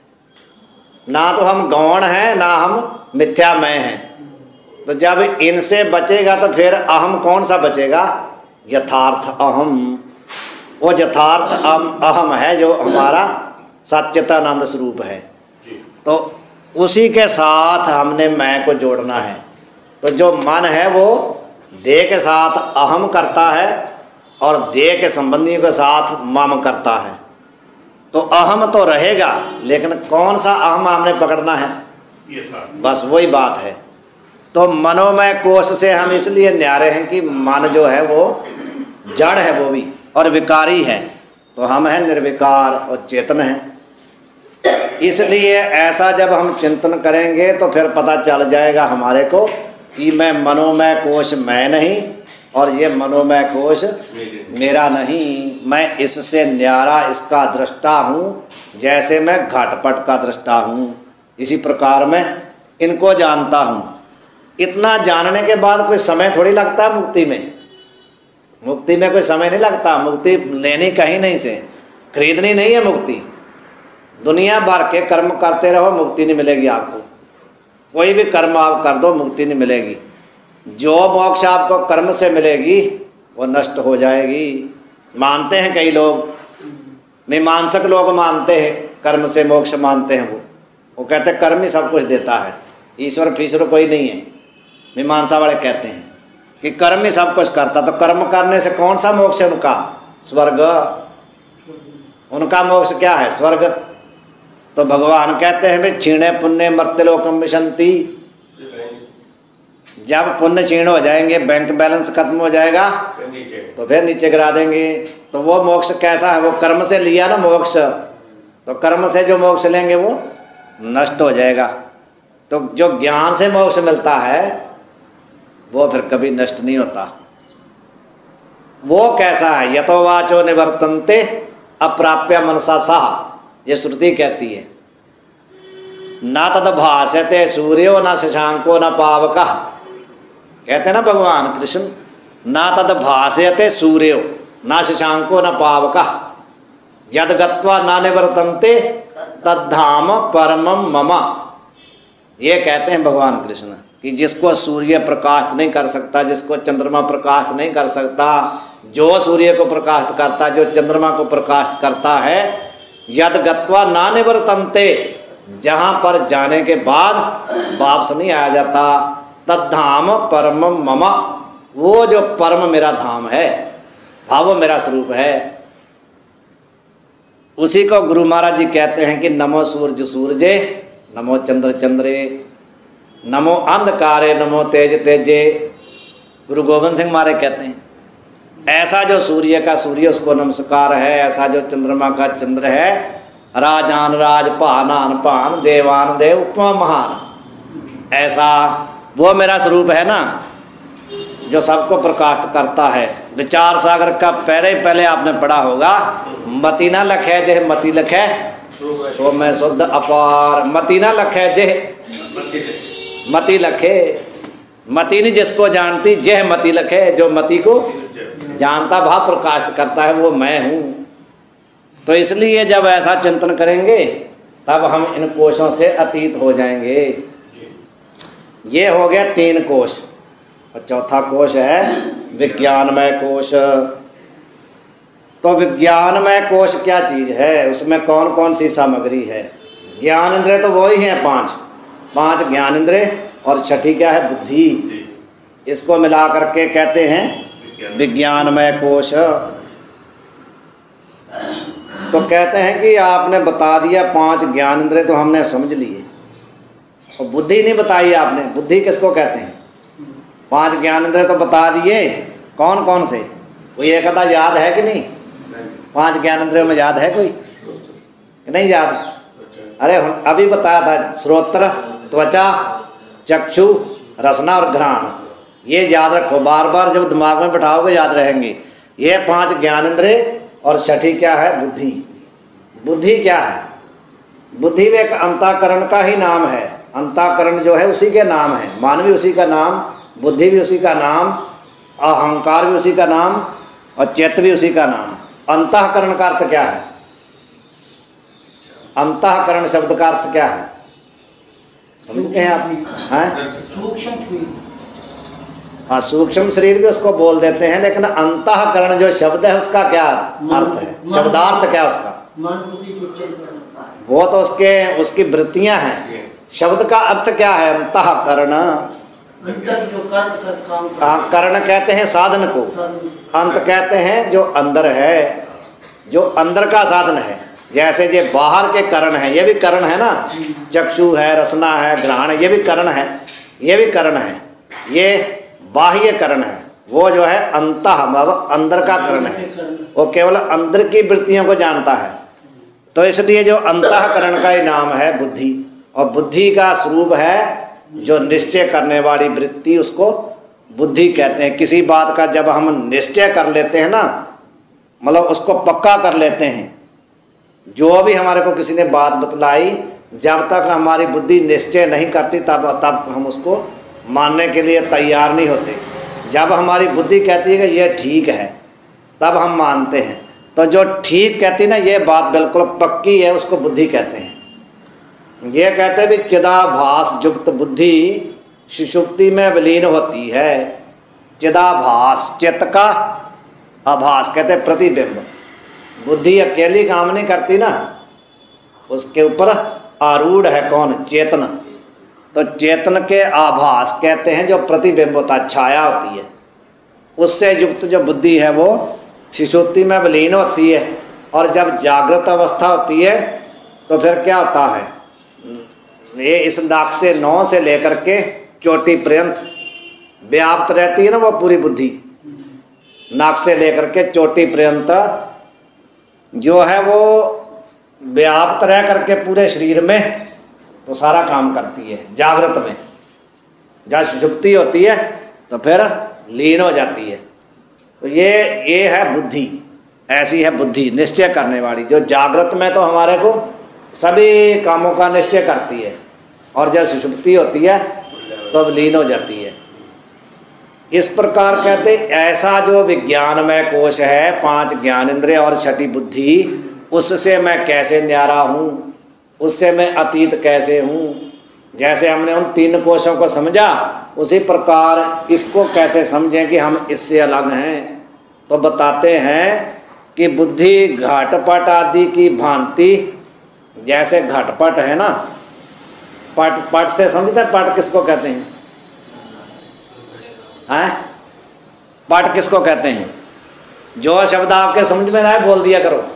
ना तो हम गौण हैं, ना हम मिथ्या में हैं। तो जब इनसे बचेगा तो फिर अहम कौन सा बचेगा? यथार्थ अहम। वो यथार्थ अहम है जो हमारा सच्चिदानंद स्वरूप है। तो उसी के साथ हमने मैं को जोड़ना है। तो जो मन है वो देह के साथ अहम करता है और देह के संबंधियों के साथ मम करता है। तो अहम तो रहेगा, लेकिन कौन सा अहम हमने पकड़ना है? बस वही बात है। तो मनोमय कोश से हम इसलिए न्यारे हैं कि मन जो है वो जड़ है, वो भी और विकारी है। तो हम हैं निर्विकार और चेतन हैं। इसलिए ऐसा जब हम चिंतन करेंगे तो फिर पता चल जाएगा हमारे को कि मैं मनोमय कोश मैं नहीं और ये मनोमय कोश मेरा नहीं, मैं इससे न्यारा इसका दृष्टा हूँ, जैसे मैं घटपट का दृष्टा हूँ, इसी प्रकार मैं इनको जानता हूँ। इतना जानने के बाद कोई समय थोड़ी लगता है मुक्ति में। मुक्ति में कोई समय नहीं लगता। मुक्ति लेनी कहीं नहीं से, खरीदनी नहीं है मुक्ति। दुनिया भर के कर्म करते रहो, मुक्ति नहीं मिलेगी आपको। कोई भी कर्म आप कर दो, मुक्ति नहीं मिलेगी। जो मोक्ष आपको कर्म से मिलेगी वो नष्ट हो जाएगी। मानते हैं कई लोग, मीमांसक लोग मानते हैं कर्म से मोक्ष मानते हैं। वो कहते हैं कर्म ही सब कुछ देता है, ईश्वर फीश्वर कोई नहीं है। मीमांसा वाले कहते हैं कि कर्म ही सब कुछ करता, तो कर्म करने से कौन सा मोक्ष है उनका? स्वर्ग। उनका मोक्ष क्या है? स्वर्ग। तो भगवान कहते हैं भाई क्षीणे पुण्य मर्त्यलोकम विशंति। जब पुण्य क्षीण हो जाएंगे, बैंक बैलेंस खत्म हो जाएगा, तो फिर नीचे गिरा देंगे। तो वो मोक्ष कैसा है? वो कर्म से लिया ना मोक्ष, तो कर्म से जो मोक्ष लेंगे वो नष्ट हो जाएगा। तो जो ज्ञान से मोक्ष मिलता है वो फिर कभी नष्ट नहीं होता। वो कैसा है? यतो वाचो निवर्तन्ते अप्राप्य मनसा साह, ये श्रुति कहती है। ना तद भास्यते सूर्यो न शशांको न पावकः, कहते हैं ना भगवान कृष्ण, ना तद भास्यते सूर्यो न शशांको न पावकः यद गत्वा न निवर्तन्ते तद्धाम परमं मम। ये कहते हैं भगवान कृष्ण कि जिसको सूर्य प्रकाशित नहीं कर सकता, जिसको चंद्रमा प्रकाशित नहीं कर सकता, जो सूर्य को प्रकाशित करता, जो चंद्रमा को प्रकाशित करता है, यद गत्वा ना निवर्तन्ते, जहाँ पर जाने के बाद वापस नहीं आया जाता, तद्धाम परमं मम, वो जो परम मेरा धाम है, भाव मेरा स्वरूप है, उसी को गुरु महाराज जी कहते हैं कि नमो सूर्य सूर्ये, नमो चंद्र चंद्रे, नमो अंधकारे, नमो तेज तेजे। गुरु गोविंद सिंह महाराज कहते हैं ऐसा जो सूर्य का सूर्य उसको नमस्कार है, ऐसा जो चंद्रमा का चंद्र है, राजान राज पानान पान देवान देव उपमा महान, ऐसा वो मेरा स्वरूप है ना, जो सबको प्रकाशित करता है। विचार सागर का पहले आपने पढ़ा होगा, मति ना लखे जे मति लखे सो मैं शुद्ध अपार, मति ना लखे जे मति लखे, मति नहीं जिसको जानती, जह मति लखे, जो मति को जानता भाव प्रकाशित करता है, वो मैं हूँ। तो इसलिए जब ऐसा चिंतन करेंगे तब हम इन कोशों से अतीत हो जाएंगे। ये हो गया 3 कोश, और चौथा कोश है विज्ञानमय कोश। तो विज्ञानमय कोश क्या चीज़ है? उसमें कौन कौन सी सामग्री है? ज्ञान इंद्रिय तो वही हैं 5 ज्ञान इंद्रिय, और छठी क्या है? बुद्धि। इसको मिला करके कहते हैं विज्ञानमय कोश। तो कहते हैं कि आपने बता दिया 5 ज्ञान इंद्रिय तो हमने समझ लिए, और बुद्धि नहीं बताई आपने। बुद्धि किसको कहते हैं? 5 ज्ञान इंद्रिय तो बता दिए, कौन कौन से? कोई एक आधा याद है कि नहीं? 5 ज्ञान इंद्रियों में याद है कोई कि नहीं याद? अरे अभी बताया था, श्रोत्र, त्वचा, चक्षु, रसना और घ्राण। ये याद रखो, बार बार जब दिमाग में बैठाओगे याद रहेंगे। ये 5 ज्ञान इंद्रिय, और छठी क्या है? बुद्धि। बुद्धि क्या है? बुद्धि भी एक अंतःकरण का ही नाम है। अंतःकरण जो है उसी के नाम है। मन भी उसी का नाम, बुद्धि भी उसी का नाम, अहंकार भी उसी का नाम, और चित्त भी उसी का नाम। अंतःकरण का अर्थ क्या है? अंतःकरण शब्द का अर्थ क्या है? समझते हैं आप? हैं? हाँ, सूक्ष्म शरीर भी उसको बोल देते हैं, लेकिन अंतःकरण जो शब्द है उसका क्या अर्थ है? शब्दार्थ क्या उसका? वो तो उसकी वृत्तियां हैं। शब्द का अर्थ क्या है? अंतःकरण। करण कहते हैं साधन को, अंत कहते हैं जो अंदर है, जो अंदर का साधन है। जैसे ये बाहर के करण है, ये भी करण है ना, चक्षु है, रसना है, घ्राण, ये भी करण है, ये भी करण है। ये बाह्य करण है, वो जो है अंतः मतलब अंदर का करण है, वो केवल अंदर की वृत्तियों को जानता है। तो इसलिए जो अंतःकरण का ही नाम है बुद्धि, और बुद्धि का स्वरूप है जो निश्चय करने वाली वृत्ति, उसको बुद्धि कहते हैं। किसी बात का जब हम निश्चय कर लेते हैं ना, मतलब उसको पक्का कर लेते हैं, जो भी हमारे को किसी ने बात बतलाई, जब तक हमारी बुद्धि निश्चय नहीं करती तब हम उसको मानने के लिए तैयार नहीं होते। जब हमारी बुद्धि कहती है कि ये ठीक है, तब हम मानते हैं। तो जो ठीक कहती है ना, ये बात बिल्कुल पक्की है, उसको बुद्धि कहते हैं। ये कहते हैं भी चिदाभास युक्त बुद्धि सुषुप्ति में विलीन होती है। चिदाभास, चित्त का आभास कहते हैं प्रतिबिंब। बुद्धि अकेली काम नहीं करती ना, उसके ऊपर आरूढ़ है कौन? चेतन। तो चेतन के आभास कहते हैं जो प्रतिबिंब होता है, छाया होती है, उससे युक्त जो बुद्धि है वो सुषुप्ति में विलीन होती है। और जब जागृत अवस्था होती है तो फिर क्या होता है, ये इस नाक से नौ से लेकर के चोटी पर्यंत व्याप्त रहती है ना वो पूरी बुद्धि। नाक से लेकर के चोटी पर्यंत जो है वो व्याप्त रह करके पूरे शरीर में तो सारा काम करती है। जागृत में जब सुषुप्ति होती है तो फिर लीन हो जाती है। तो ये है बुद्धि, ऐसी है बुद्धि निश्चय करने वाली, जो जागृत में तो हमारे को सभी कामों का निश्चय करती है, और जब सुषुप्ति होती है तो लीन हो जाती है। इस प्रकार कहते ऐसा जो विज्ञानमय कोश है, 5 ज्ञानेंद्रिय और छठी बुद्धि, उससे मैं कैसे न्यारा हूँ, उससे मैं अतीत कैसे हूँ। जैसे हमने उन 3 कोशों को समझा, उसी प्रकार इसको कैसे समझें कि हम इससे अलग हैं। तो बताते हैं कि बुद्धि घटपट आदि की भांति, जैसे घटपट है ना, पट से समझते हैं, पट किसको कहते हैं? हैं? पट किसको कहते हैं? जो शब्द आपके समझ में ना आए बोल दिया करो।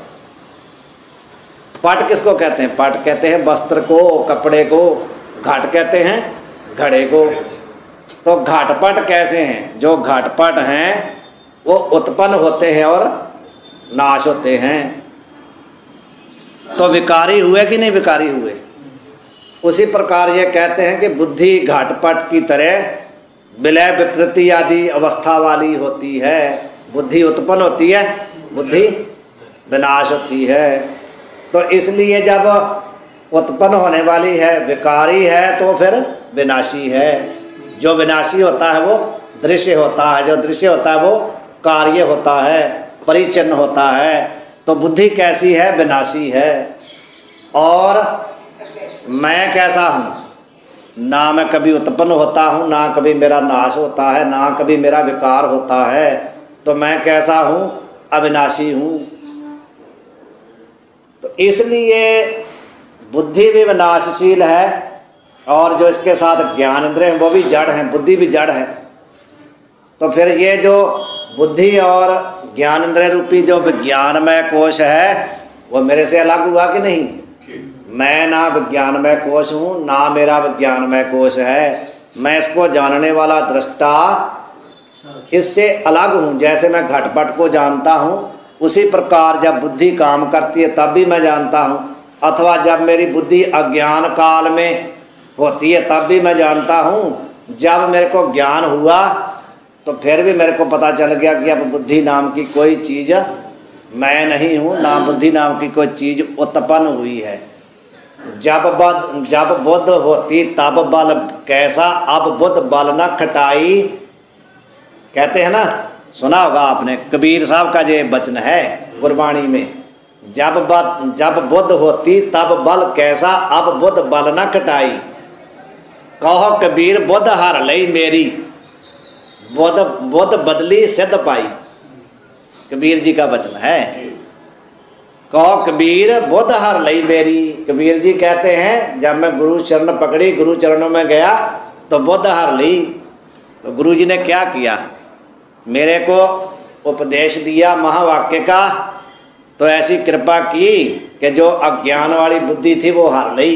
पट किसको कहते हैं? पट कहते हैं वस्त्र को, कपड़े को। घट कहते हैं घड़े को। तो घटपट कैसे हैं? जो घटपट हैं वो उत्पन्न होते हैं और नाश होते हैं। तो विकारी हुए कि नहीं विकारी हुए? उसी प्रकार ये कहते हैं कि बुद्धि घटपट की तरह विलय विकृति आदि अवस्था वाली होती है। बुद्धि उत्पन्न होती है, बुद्धि विनाश होती है। तो इसलिए जब उत्पन्न होने वाली है, विकारी है, तो फिर विनाशी है। जो विनाशी होता है वो दृश्य होता है, जो दृश्य होता है वो कार्य होता है, परिचिन्न होता है। तो बुद्धि कैसी है? विनाशी है। और मैं कैसा हूँ? ना मैं कभी उत्पन्न होता हूँ, ना कभी मेरा नाश होता है, ना कभी मेरा विकार होता है। तो मैं कैसा हूँ? अविनाशी हूँ। तो इसलिए बुद्धि भी विनाशशील है, और जो इसके साथ ज्ञान इंद्रिय हैं वो भी जड़ हैं, बुद्धि भी जड़ है। तो फिर ये जो बुद्धि और ज्ञान इंद्रिय रूपी जो विज्ञानमय कोश है वो मेरे से अलग हुआ कि नहीं? मैं ना विज्ञानमय कोश हूँ, ना मेरा विज्ञानमय कोश है। मैं इसको जानने वाला दृष्टा इससे अलग हूँ। जैसे मैं घटपट को जानता हूँ, उसी प्रकार जब बुद्धि काम करती है तब भी मैं जानता हूँ, अथवा जब मेरी बुद्धि अज्ञान काल में होती है तब भी मैं जानता हूँ। जब मेरे को ज्ञान हुआ तो फिर भी मेरे को पता चल गया कि अब बुद्धि नाम की कोई चीज़ मैं नहीं हूँ, ना बुद्धि नाम की कोई चीज़ उत्पन्न हुई है। जब बुद्ध होती तब बल कैसा, अब बुद्ध बल न खटाई। कहते हैं ना, सुना होगा आपने, कबीर साहब का ये वचन है गुरबाणी में। जब बुद्ध होती तब बल कैसा, अब बुद्ध बल न खटाई। कहो कबीर बुद्ध हर लई मेरी, बुद्ध बदली सिद्ध पाई। कबीर जी का वचन है। कहो कबीर बुद्ध हर लई मेरी। कबीर जी कहते हैं जब मैं गुरु चरण पकड़ी, गुरु चरणों में गया तो बुद्ध हर ली। तो गुरु जी ने क्या किया? मेरे को उपदेश दिया महावाक्य का, तो ऐसी कृपा की कि जो अज्ञान वाली बुद्धि थी वो हर ली,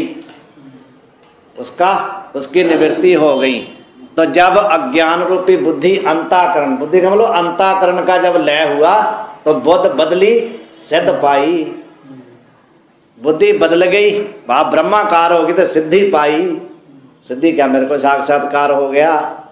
उसकी निवृत्ति हो गई। तो जब अज्ञान रूपी बुद्धि अंताकरण, बुद्धि का मतलब अंताकरण का जब लय हुआ तो बुद्ध बदली सिद्ध पाई। बुद्धि बदल गई, आप ब्रह्माकार होगी तो सिद्धि पाई। सिद्धि क्या, मेरे को साक्षात्कार हो गया।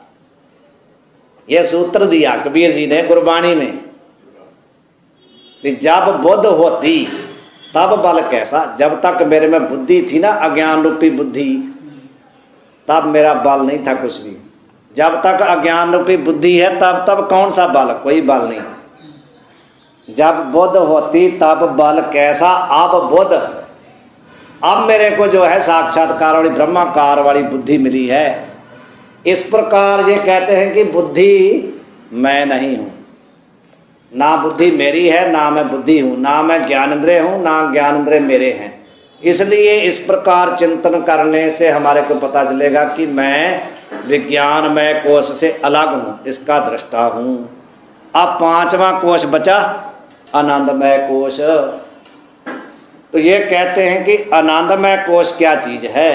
यह सूत्र दिया कबीर जी ने गुरबाणी में कि जब बुद्ध होती तब बल कैसा। जब तक मेरे में बुद्धि थी ना, अज्ञान रूपी बुद्धि, तब मेरा बल नहीं था कुछ भी। जब तक अज्ञान रूपी बुद्धि है तब कौन सा बल, कोई बल नहीं। जब बुद्ध होती तब बल कैसा। अब बुद्ध, अब मेरे को जो है साक्षात्कार वाली ब्रह्माकार वाली बुद्धि मिली है। इस प्रकार ये कहते हैं कि बुद्धि मैं नहीं हूँ, ना बुद्धि मेरी है ना मैं बुद्धि हूँ, ना मैं ज्ञानेंद्रिय हूँ ना ज्ञानेंद्रिय मेरे हैं। इसलिए इस प्रकार चिंतन करने से हमारे को पता चलेगा कि मैं विज्ञानमय कोश से अलग हूँ, इसका दृष्टा हूँ। अब पांचवा कोश बचा आनंदमय कोश। तो ये कहते हैं कि आनंदमय कोश क्या चीज है।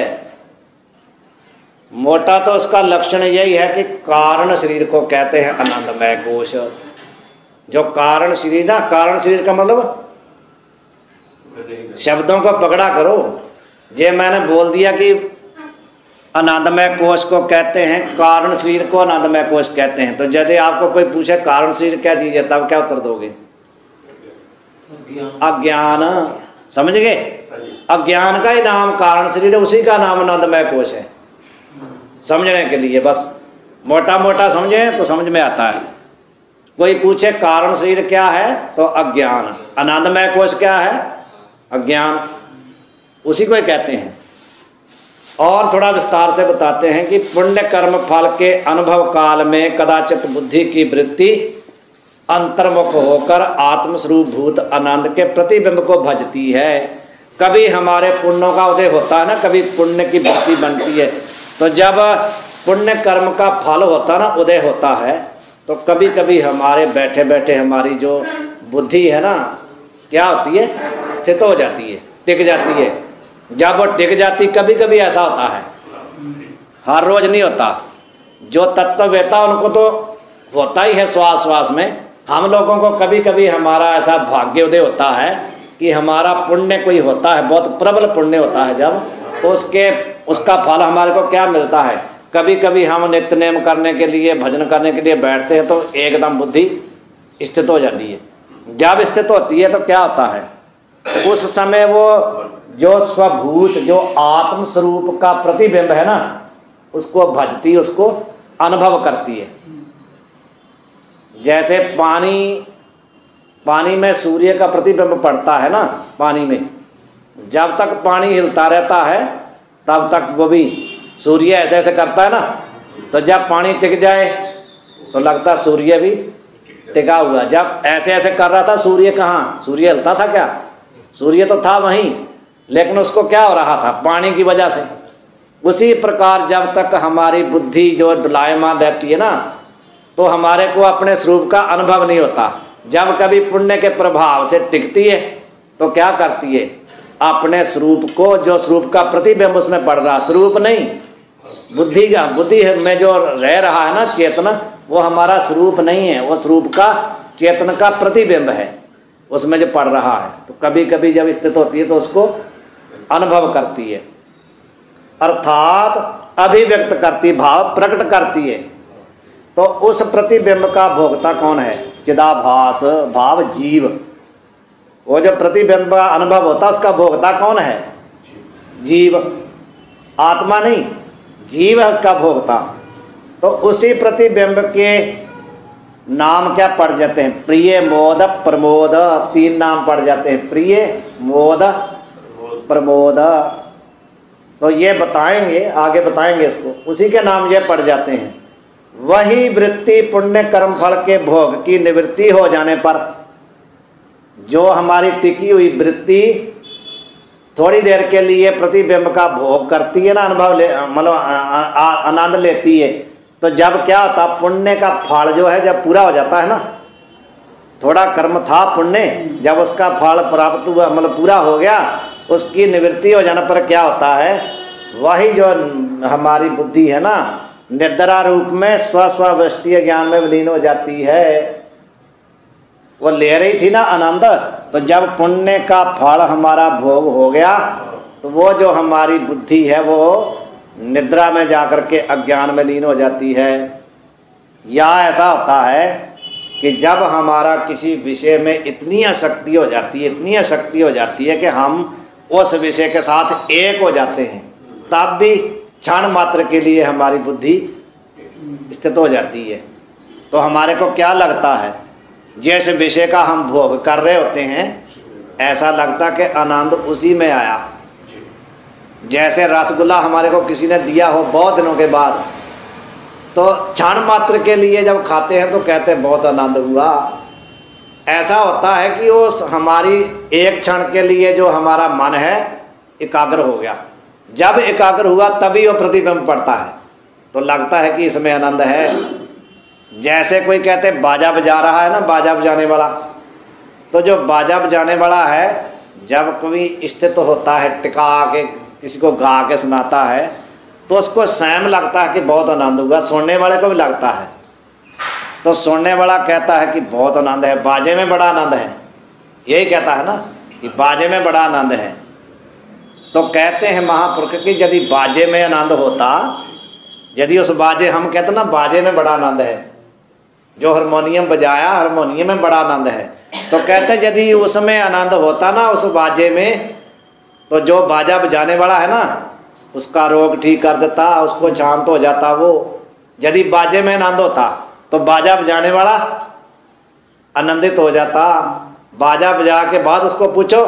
मोटा तो उसका लक्षण यही है कि कारण शरीर को कहते हैं आनंदमय कोश। जो कारण शरीर ना, कारण शरीर का मतलब शब्दों को पकड़ा करो। ये मैंने बोल दिया कि आनंदमय कोश को कहते हैं, कारण शरीर को आनंदमय कोश कहते हैं। तो यदि आपको कोई पूछे कारण शरीर क्या चीज है, तब क्या उत्तर दोगे? अज्ञान। समझ गए? अज्ञान का ही नाम कारण शरीर है, उसी का नाम आनंदमय कोश है। समझने के लिए बस मोटा मोटा समझे तो समझ में आता है। कोई पूछे कारण शरीर क्या है तो अज्ञान, आनंदमय कोश क्या है? अज्ञान, उसी को ही कहते हैं। और थोड़ा विस्तार से बताते हैं कि पुण्य कर्म फल के अनुभव काल में कदाचित बुद्धि की वृत्ति अंतर्मुख होकर आत्मस्वरूप भूत आनंद के प्रतिबिंब को भजती है। कभी हमारे पुण्यों का उदय होता है ना, कभी पुण्य की वृत्ति बनती है। तो जब पुण्य कर्म का फल होता है ना, उदय होता है, तो कभी कभी हमारे बैठे बैठे हमारी जो बुद्धि है ना, क्या होती है? स्थित हो जाती है, टिक जाती है। जब वो टिक जाती, कभी कभी ऐसा होता है, हर रोज नहीं होता। जो तत्ववेता उनको तो होता ही है श्वास श्वास में। हम लोगों को कभी कभी हमारा ऐसा भाग्य उदय होता है कि हमारा पुण्य कोई होता है, बहुत प्रबल पुण्य होता है जब, तो उसका फल हमारे को क्या मिलता है। कभी कभी हम नित्य नेम करने के लिए, भजन करने के लिए बैठते हैं तो एकदम बुद्धि स्थित हो जाती है। जब स्थित होती है तो क्या होता है, उस समय वो जो स्वभूत, जो आत्म स्वरूप का प्रतिबिंब है ना, उसको भजती, उसको अनुभव करती है। जैसे पानी में सूर्य का प्रतिबिंब पड़ता है ना, पानी में जब तक पानी हिलता रहता है तब तक वो भी सूर्य ऐसे ऐसे करता है ना, तो जब पानी टिक जाए तो लगता सूर्य भी टिका हुआ। जब ऐसे ऐसे कर रहा था सूर्य, कहाँ सूर्य हिलता था? क्या सूर्य तो था वहीं, लेकिन उसको क्या हो रहा था? पानी की वजह से। उसी प्रकार जब तक हमारी बुद्धि जो डुलायमान रहती है ना, तो हमारे को अपने स्वरूप का अनुभव नहीं होता। जब कभी पुण्य के प्रभाव से टिकती है तो क्या करती है? अपने स्वरूप को, जो स्वरूप का प्रतिबिंब उसमें पड़ रहा, स्वरूप नहीं, बुद्धि का, बुद्धि में जो रह रहा है ना चेतना, वो हमारा स्वरूप नहीं है, वो स्वरूप का, चेतन का प्रतिबिंब है उसमें जो पड़ रहा है। तो कभी कभी जब स्थित होती है तो उसको अनुभव करती है, अर्थात अभिव्यक्त करती, भाव प्रकट करती है। तो उस प्रतिबिंब का भोक्ता कौन है? चिदाभास भाव जीव। वो जो प्रतिबिंब का अनुभव होता है उसका भोक्ता कौन है? जीव, आत्मा नहीं, जीव है उसका भोक्ता। तो उसी प्रतिबिंब के नाम क्या पड़ जाते हैं? प्रिय, मोद, प्रमोद, तीन नाम पड़ जाते हैं, प्रिय, मोद, प्रमोद। तो ये बताएंगे, आगे बताएंगे इसको, उसी के नाम ये पड़ जाते हैं। वही वृत्ति पुण्य कर्म फल के भोग की निवृत्ति हो जाने पर, जो हमारी टिकी हुई वृत्ति थोड़ी देर के लिए प्रतिबिंब का भोग करती है ना, अनुभव मतलब आनंद लेती है, तो जब क्या होता, पुण्य का फल जो है जब पूरा हो जाता है ना, थोड़ा कर्म था पुण्य, जब उसका फल प्राप्त हुआ, मतलब पूरा हो गया, उसकी निवृत्ति हो जाने पर क्या होता है, वही जो हमारी बुद्धि है ना, निद्रा रूप में स्वस्वावष्टीय ज्ञान में विलीन हो जाती है। वो ले रही थी ना आनंद। तो जब पुण्य का फल हमारा भोग हो गया तो वो जो हमारी बुद्धि है वो निद्रा में जाकर के अज्ञान में लीन हो जाती है। या ऐसा होता है कि जब हमारा किसी विषय में इतनी आसक्ति हो जाती है, इतनी आसक्ति हो जाती है कि हम उस विषय के साथ एक हो जाते हैं, तब भी क्षण मात्र के लिए हमारी बुद्धि स्थित हो जाती है। तो हमारे को क्या लगता है, जिस विषय का हम भोग कर रहे होते हैं ऐसा लगता कि आनंद उसी में आया। जैसे रसगुल्ला हमारे को किसी ने दिया हो बहुत दिनों के बाद, तो क्षण मात्र के लिए जब खाते हैं तो कहते हैं बहुत आनंद हुआ। ऐसा होता है कि वो हमारी एक क्षण के लिए जो हमारा मन है एकाग्र हो गया। जब एकाग्र हुआ तभी वो प्रतिबिंब पड़ता है, तो लगता है कि इसमें आनंद है। जैसे कोई कहते हैं बाजा बजा रहा है ना, बाजा बजाने वाला, तो जो बाजा बजाने वाला है जब कभी स्थित होता है टिका के किसी को गा के सुनाता है तो उसको स्वयं लगता है कि बहुत आनंद हुआ, सुनने वाले को भी लगता है। तो सुनने वाला कहता है कि बहुत आनंद है, बाजे में बड़ा आनंद है, यही कहता है ना कि बाजे में बड़ा आनंद है। तो कहते हैं महापुरुष कि यदि बाजे में आनंद होता, यदि उस बाजे, हम कहते ना बाजे में बड़ा आनंद है, जो हारमोनियम बजाया हारमोनियम में बड़ा आनंद है, तो कहते हैं यदि उसमें आनंद होता ना उस बाजे में, तो जो बाजा बजाने वाला है ना उसका रोग ठीक कर देता, उसको शांत हो जाता वो। यदि बाजे में आनंद होता तो बाजा बजाने वाला आनंदित हो जाता। बाजा बजा के बाद उसको पूछो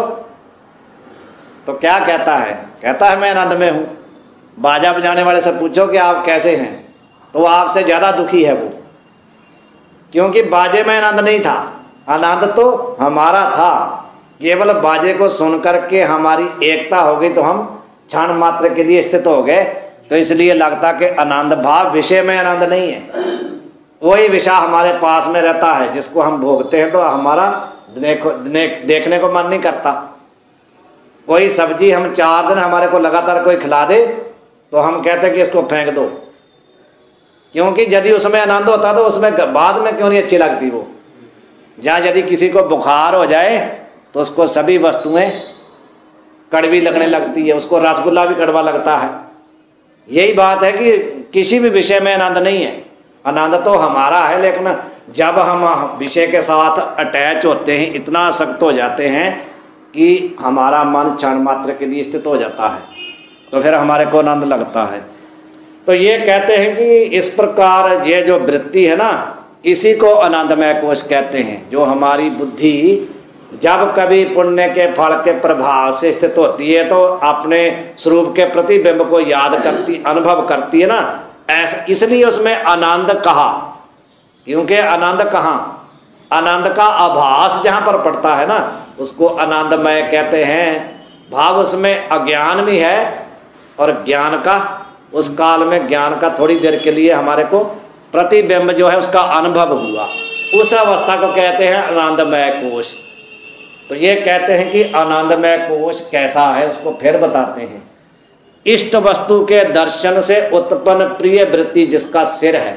तो क्या कहता है, कहता है मैं आनंद में हूँ। बाजा बजाने वाले से पूछो कि आप कैसे हैं, तो वो आपसे ज़्यादा दुखी है वो, क्योंकि बाजे में आनंद नहीं था, आनंद तो हमारा था। केवल बाजे को सुन करके हमारी एकता हो गई तो हम क्षण मात्र के लिए स्थित हो गए, तो इसलिए लगता कि आनंद भाव विषय में आनंद नहीं है। वही विषय हमारे पास में रहता है जिसको हम भोगते हैं तो हमारा देखने को मन नहीं करता। कोई सब्जी हम 4 दिन हमारे को लगातार कोई खिला दे तो हम कहते हैं कि इसको फेंक दो, क्योंकि यदि उसमें आनंद होता तो उसमें बाद में क्यों नहीं अच्छी लगती वो। जहाँ यदि किसी को बुखार हो जाए तो उसको सभी वस्तुएं कड़वी लगने लगती है, उसको रसगुल्ला भी कड़वा लगता है। यही बात है कि किसी भी विषय में आनंद नहीं है, आनंद तो हमारा है, लेकिन जब हम विषय के साथ अटैच होते हैं, इतना आसक्त हो जाते हैं कि हमारा मन क्षण मात्र के लिए स्थित हो जाता है, तो फिर हमारे को आनंद लगता है। तो ये कहते हैं कि इस प्रकार ये जो वृत्ति है ना, इसी को आनंदमय कोश कहते हैं। जो हमारी बुद्धि जब कभी पुण्य के फल के प्रभाव से स्थित होती है तो अपने स्वरूप के प्रतिबिंब को याद करती, अनुभव करती है ना, ऐसा इसलिए उसमें आनंद कहा। क्योंकि आनंद कहाँ, आनंद का आभास जहाँ पर पड़ता है ना उसको आनंदमय कहते हैं। भाव उसमें अज्ञान भी है और ज्ञान का, उस काल में ज्ञान का थोड़ी देर के लिए हमारे को प्रतिबिंब जो है उसका अनुभव हुआ, उस अवस्था को कहते हैं आनंदमय कोश। तो ये कहते हैं कि आनंदमय कोश कैसा है उसको फिर बताते हैं। इष्ट वस्तु के दर्शन से उत्पन्न प्रिय वृत्ति जिसका सिर है।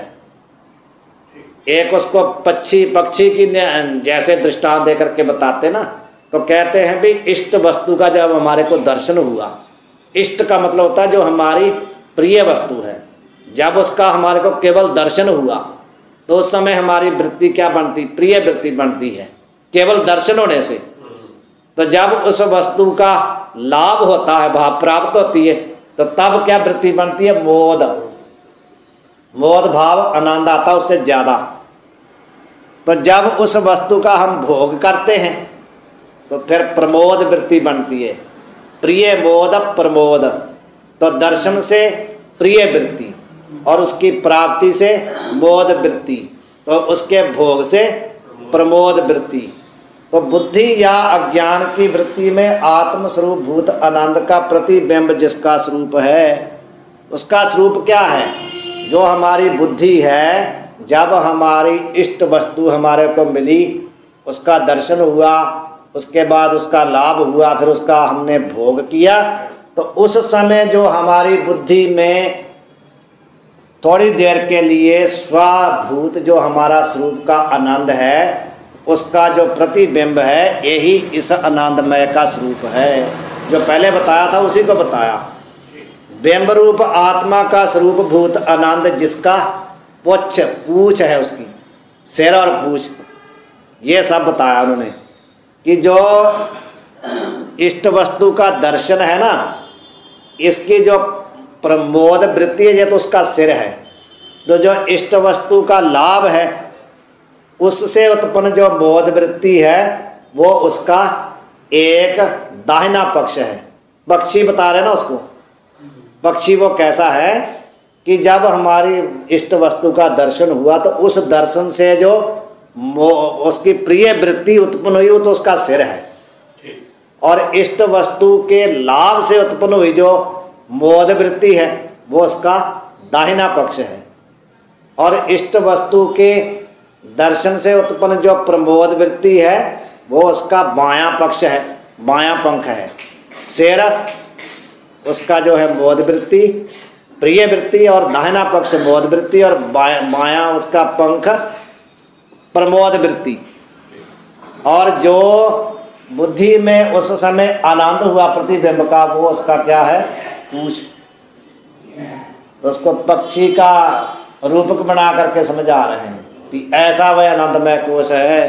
एक उसको पक्षी की जैसे दृष्टांत देकर के बताते ना, तो कहते हैं भी इष्ट वस्तु का जब हमारे को दर्शन हुआ, इष्ट का मतलब होता है जो हमारी प्रिय वस्तु है, जब उसका हमारे को केवल दर्शन हुआ तो उस समय हमारी वृत्ति क्या बनती, प्रिय वृत्ति बनती है केवल दर्शन होने से। तो जब उस वस्तु का लाभ होता है, भाव प्राप्त होती है, तो तब क्या वृत्ति बनती है, मोद। मोद भाव आनंद आता है उससे ज्यादा। तो जब उस वस्तु का हम भोग करते हैं तो फिर प्रमोद वृत्ति बनती है, प्रिय मोद प्रमोद। तो दर्शन से प्रिय वृत्ति और उसकी प्राप्ति से मोद वृत्ति, तो उसके भोग से प्रमोद वृत्ति। तो बुद्धि या अज्ञान की वृत्ति में आत्म स्वरूप भूत आनंद का प्रतिबिंब जिसका स्वरूप है, उसका स्वरूप क्या है, जो हमारी बुद्धि है, जब हमारी इष्ट वस्तु हमारे को मिली, उसका दर्शन हुआ, उसके बाद उसका लाभ हुआ, फिर उसका हमने भोग किया, तो उस समय जो हमारी बुद्धि में थोड़ी देर के लिए स्वभूत जो हमारा स्वरूप का आनंद है, उसका जो प्रतिबिंब है यही इस आनंदमय का स्वरूप है। जो पहले बताया था उसी को बताया। बिंब रूप आत्मा का स्वरूप भूत आनंद, जिसका पूछ है, उसकी सिर और पूछ, ये सब बताया उन्होंने कि जो इष्ट वस्तु का दर्शन है ना, इसकी जो प्रमोद वृत्ति है ये तो उसका सिर है। तो जो इष्ट वस्तु का लाभ है उससे उत्पन्न जो मोद वृत्ति है वो उसका एक दाहिना पक्ष है। पक्षी बता रहे ना उसको। पक्षी वो कैसा है कि जब हमारी इष्ट वस्तु का दर्शन हुआ तो उस दर्शन से जो उसकी प्रिय वृत्ति उत्पन्न हुई वो तो उसका सिर है, और इष्ट वस्तु के लाभ से उत्पन्न हुई जो मोद वृत्ति है वो उसका दाहिना पक्ष है, और इष्ट वस्तु के दर्शन से उत्पन्न जो प्रमोद वृत्ति है वो उसका बायां पक्ष है, बायां पंख है। सिर उसका जो है मोद वृत्ति, प्रिय वृत्ति, और दाहिना पक्ष मोद वृत्ति, और बायां उसका पंख प्रमोद वृत्ति। और जो बुद्धि में उस समय आनंद हुआ प्रतिबिंब का वो उसका क्या है, पूछ। तो उसको पक्षी का रूपक बना करके समझा रहे हैं कि ऐसा वह आनंदमय कोश है।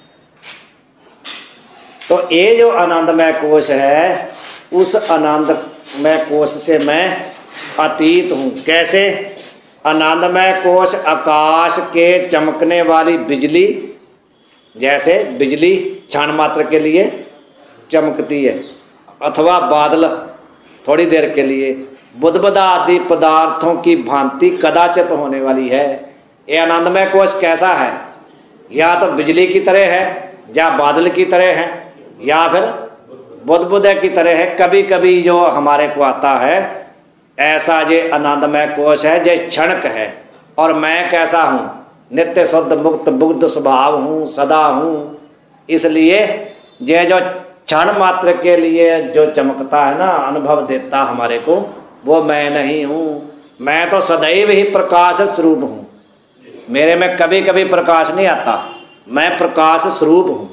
तो ये जो आनंदमय कोश है उस आनंदमय कोश से मैं अतीत हूँ। कैसे? आनंदमय कोश आकाश के चमकने वाली बिजली, जैसे बिजली क्षण मात्र के लिए चमकती है, अथवा बादल थोड़ी देर के लिए, बुद्बुदा आदि पदार्थों की भांति कदाचित होने वाली है। ये आनंदमय कोश कैसा है? या तो बिजली की तरह है, या बादल की तरह है, या फिर बुद्बुदे की तरह है। कभी कभी जो हमारे को आता है ऐसा ये आनंदमय कोश है, जो क्षणिक है। और मैं कैसा हूँ? नित्य शुद्ध मुक्त बुद्ध स्वभाव हूँ, सदा हूँ। इसलिए ये जो क्षण मात्र के लिए जो चमकता है ना, अनुभव देता हमारे को, वो मैं नहीं हूँ। मैं तो सदैव ही प्रकाश स्वरूप हूँ। मेरे में कभी कभी प्रकाश नहीं आता, मैं प्रकाश स्वरूप हूँ।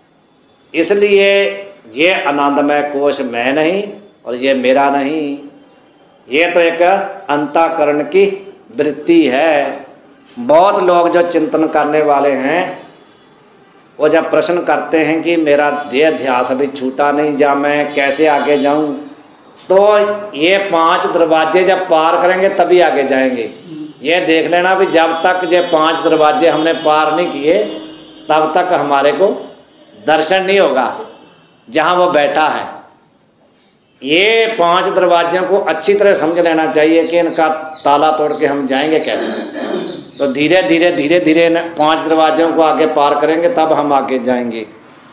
इसलिए ये आनंदमय कोश मैं नहीं और ये मेरा नहीं। ये तो एक अंतःकरण की वृत्ति है। बहुत लोग जो चिंतन करने वाले हैं वो जब प्रश्न करते हैं कि मेरा देह ध्यास अभी छूटा नहीं, जा मैं कैसे आगे जाऊं, तो ये 5 दरवाजे जब पार करेंगे तभी आगे जाएंगे। ये देख लेना भी जब तक ये 5 दरवाजे हमने पार नहीं किए तब तक हमारे को दर्शन नहीं होगा जहाँ वो बैठा है। ये 5 दरवाज़ों को अच्छी तरह समझ लेना चाहिए कि इनका ताला तोड़ के हम जाएंगे कैसे। तो धीरे धीरे धीरे धीरे 5 दरवाज़ों को आगे पार करेंगे तब हम आगे जाएंगे।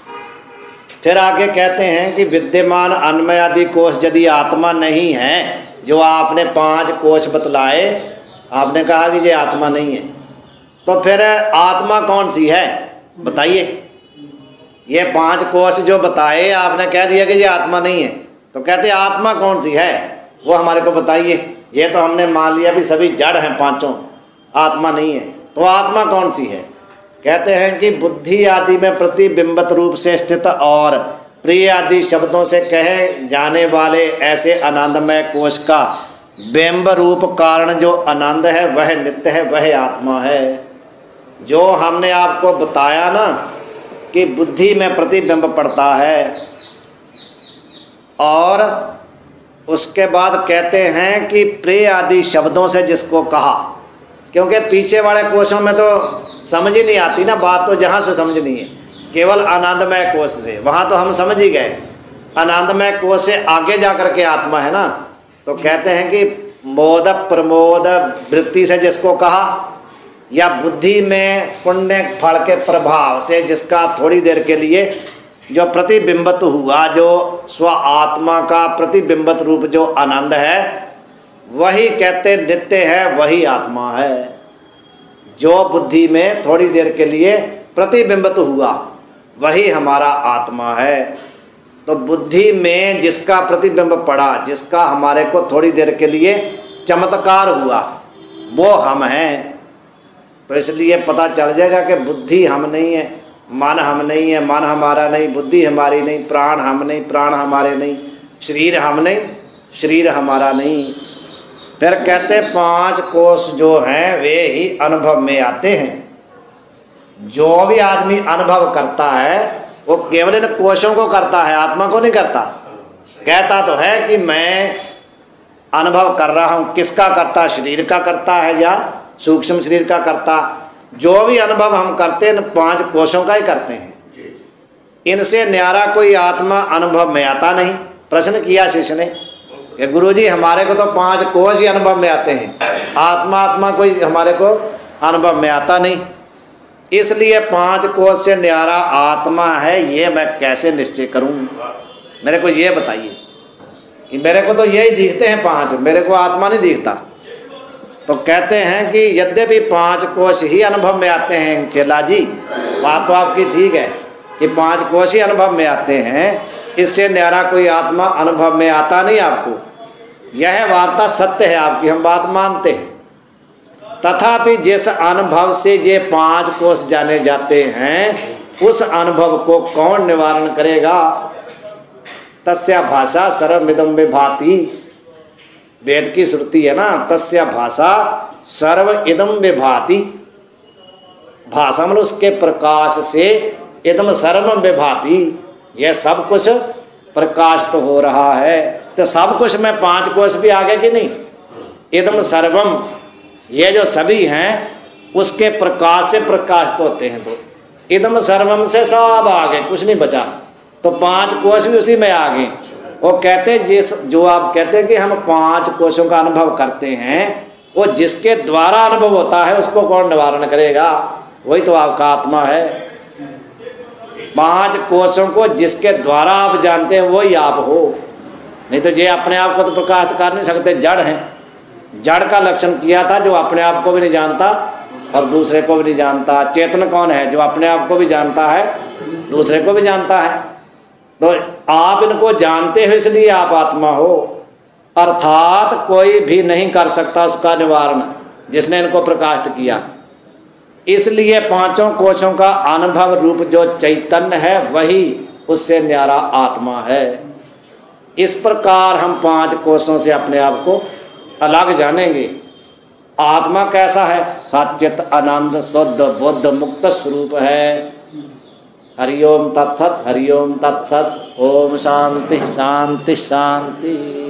फिर आगे कहते हैं कि विद्यमान अन्मय आदि कोश यदि आत्मा नहीं है, जो आपने 5 कोश बतलाए, आपने कहा कि ये आत्मा नहीं है, तो फिर आत्मा कौन सी है बताइए। ये 5 कोश जो बताए आपने कह दिया कि ये आत्मा नहीं है, तो कहते आत्मा कौन सी है वो हमारे को बताइए। ये तो हमने मान लिया भी सभी जड़ हैं, 5 आत्मा नहीं है, तो आत्मा कौन सी है? कहते हैं कि बुद्धि आदि में प्रतिबिंबत रूप से स्थित और प्रिय आदि शब्दों से कहे जाने वाले ऐसे आनंदमय कोश का बिंब रूप कारण जो आनंद है वह नित्य है, वह आत्मा है। जो हमने आपको बताया ना कि बुद्धि में प्रतिबिंब पड़ता है, और उसके बाद कहते हैं कि प्रिय आदि शब्दों से जिसको कहा, क्योंकि पीछे वाले कोशों में तो समझ ही नहीं आती ना बात, तो जहाँ से समझनी है केवल आनंदमय कोश से, वहाँ तो हम समझ ही गए। आनंदमय कोश से आगे जा कर के आत्मा है ना, तो कहते हैं कि मोद प्रमोद वृत्ति से जिसको कहा, या बुद्धि में पुण्य फल के प्रभाव से जिसका थोड़ी देर के लिए जो प्रतिबिंबित हुआ, जो स्व आत्मा का प्रतिबिंबित रूप जो आनंद है, वही कहते नित्य है, वही आत्मा है। जो बुद्धि में थोड़ी देर के लिए प्रतिबिंबित हुआ वही हमारा आत्मा है। तो बुद्धि में जिसका प्रतिबिंब पड़ा, जिसका हमारे को थोड़ी देर के लिए चमत्कार हुआ, वो हम हैं। तो इसलिए पता चल जाएगा कि बुद्धि हम नहीं है, मन हम नहीं है, मन हमारा नहीं, बुद्धि हमारी नहीं, प्राण हम नहीं, प्राण हमारे नहीं, शरीर हम नहीं, शरीर हमारा नहीं। फिर कहते 5 कोष जो हैं वे ही अनुभव में आते हैं। जो भी आदमी अनुभव करता है वो केवल इन कोषों को करता है, आत्मा को नहीं करता। कहता तो है कि मैं अनुभव कर रहा हूँ, किसका करता? शरीर का करता है या सूक्ष्म शरीर का करता? जो भी अनुभव हम करते हैं 5 कोषों का ही करते हैं। इनसे न्यारा कोई आत्मा अनुभव में आता नहीं। प्रश्न किया शिष्य ने कि गुरुजी हमारे को तो 5 कोष ही अनुभव में आते हैं, आत्मा कोई हमारे को अनुभव में आता नहीं, इसलिए 5 कोष से न्यारा आत्मा है ये मैं कैसे निश्चय करूं? मेरे को ये बताइए कि मेरे को तो यही दिखते हैं 5, मेरे को आत्मा नहीं दिखता। तो कहते हैं कि यद्यपि 5 कोष ही अनुभव में आते हैं चेला जी, बात तो आपकी ठीक है कि 5 कोष ही अनुभव में आते हैं, इससे न्यारा कोई आत्मा अनुभव में आता नहीं आपको। यह वार्ता सत्य है आपकी, हम बात मानते हैं। तथापि जिस अनुभव से ये 5 कोष जाने जाते हैं उस अनुभव को कौन निवारण करेगा? तस्या भाषा सर्वमिदं विभाति। वेद की श्रुति है ना, तस्या भाषा सर्व इदम विभाति। भाषा मतलब उसके प्रकाश से इदम सर्वम विभाति, यह सब कुछ प्रकाश तो हो रहा है। तो सब कुछ में 5 कोष भी आ गए कि नहीं? इदम सर्वम, ये जो सभी हैं उसके प्रकाश से प्रकाशित होते हैं। तो इदम सर्वम से सब आ गए, कुछ नहीं बचा। तो 5 कोष भी उसी में आ गए। वो कहते जिस जो आप कहते हैं कि हम 5 कोषों का अनुभव करते हैं, वो जिसके द्वारा अनुभव होता है उसको कौन निवारण करेगा? वही तो आपका आत्मा है। 5 कोषों को जिसके द्वारा आप जानते हैं वही आप हो। नहीं तो ये अपने आप को तो प्रकाशित कर नहीं सकते, जड़ हैं। जड़ का लक्षण किया था, जो अपने आप को भी नहीं जानता और दूसरे को भी नहीं जानता। चेतन कौन है? जो अपने आप को भी जानता है, दूसरे को भी जानता है। तो आप इनको जानते हो इसलिए आप आत्मा हो, अर्थात कोई भी नहीं कर सकता उसका निवारण जिसने इनको प्रकाशित किया। इसलिए 5 कोषों का अनुभव रूप जो चैतन्य है वही उससे न्यारा आत्मा है। इस प्रकार हम 5 कोषों से अपने आप को अलग जानेंगे। आत्मा कैसा है? सच्चित आनंद शुद्ध बुद्ध मुक्त स्वरूप है। हरिओम तत्सत, हरिओम तत्सत। ओम शांति शांति शांति।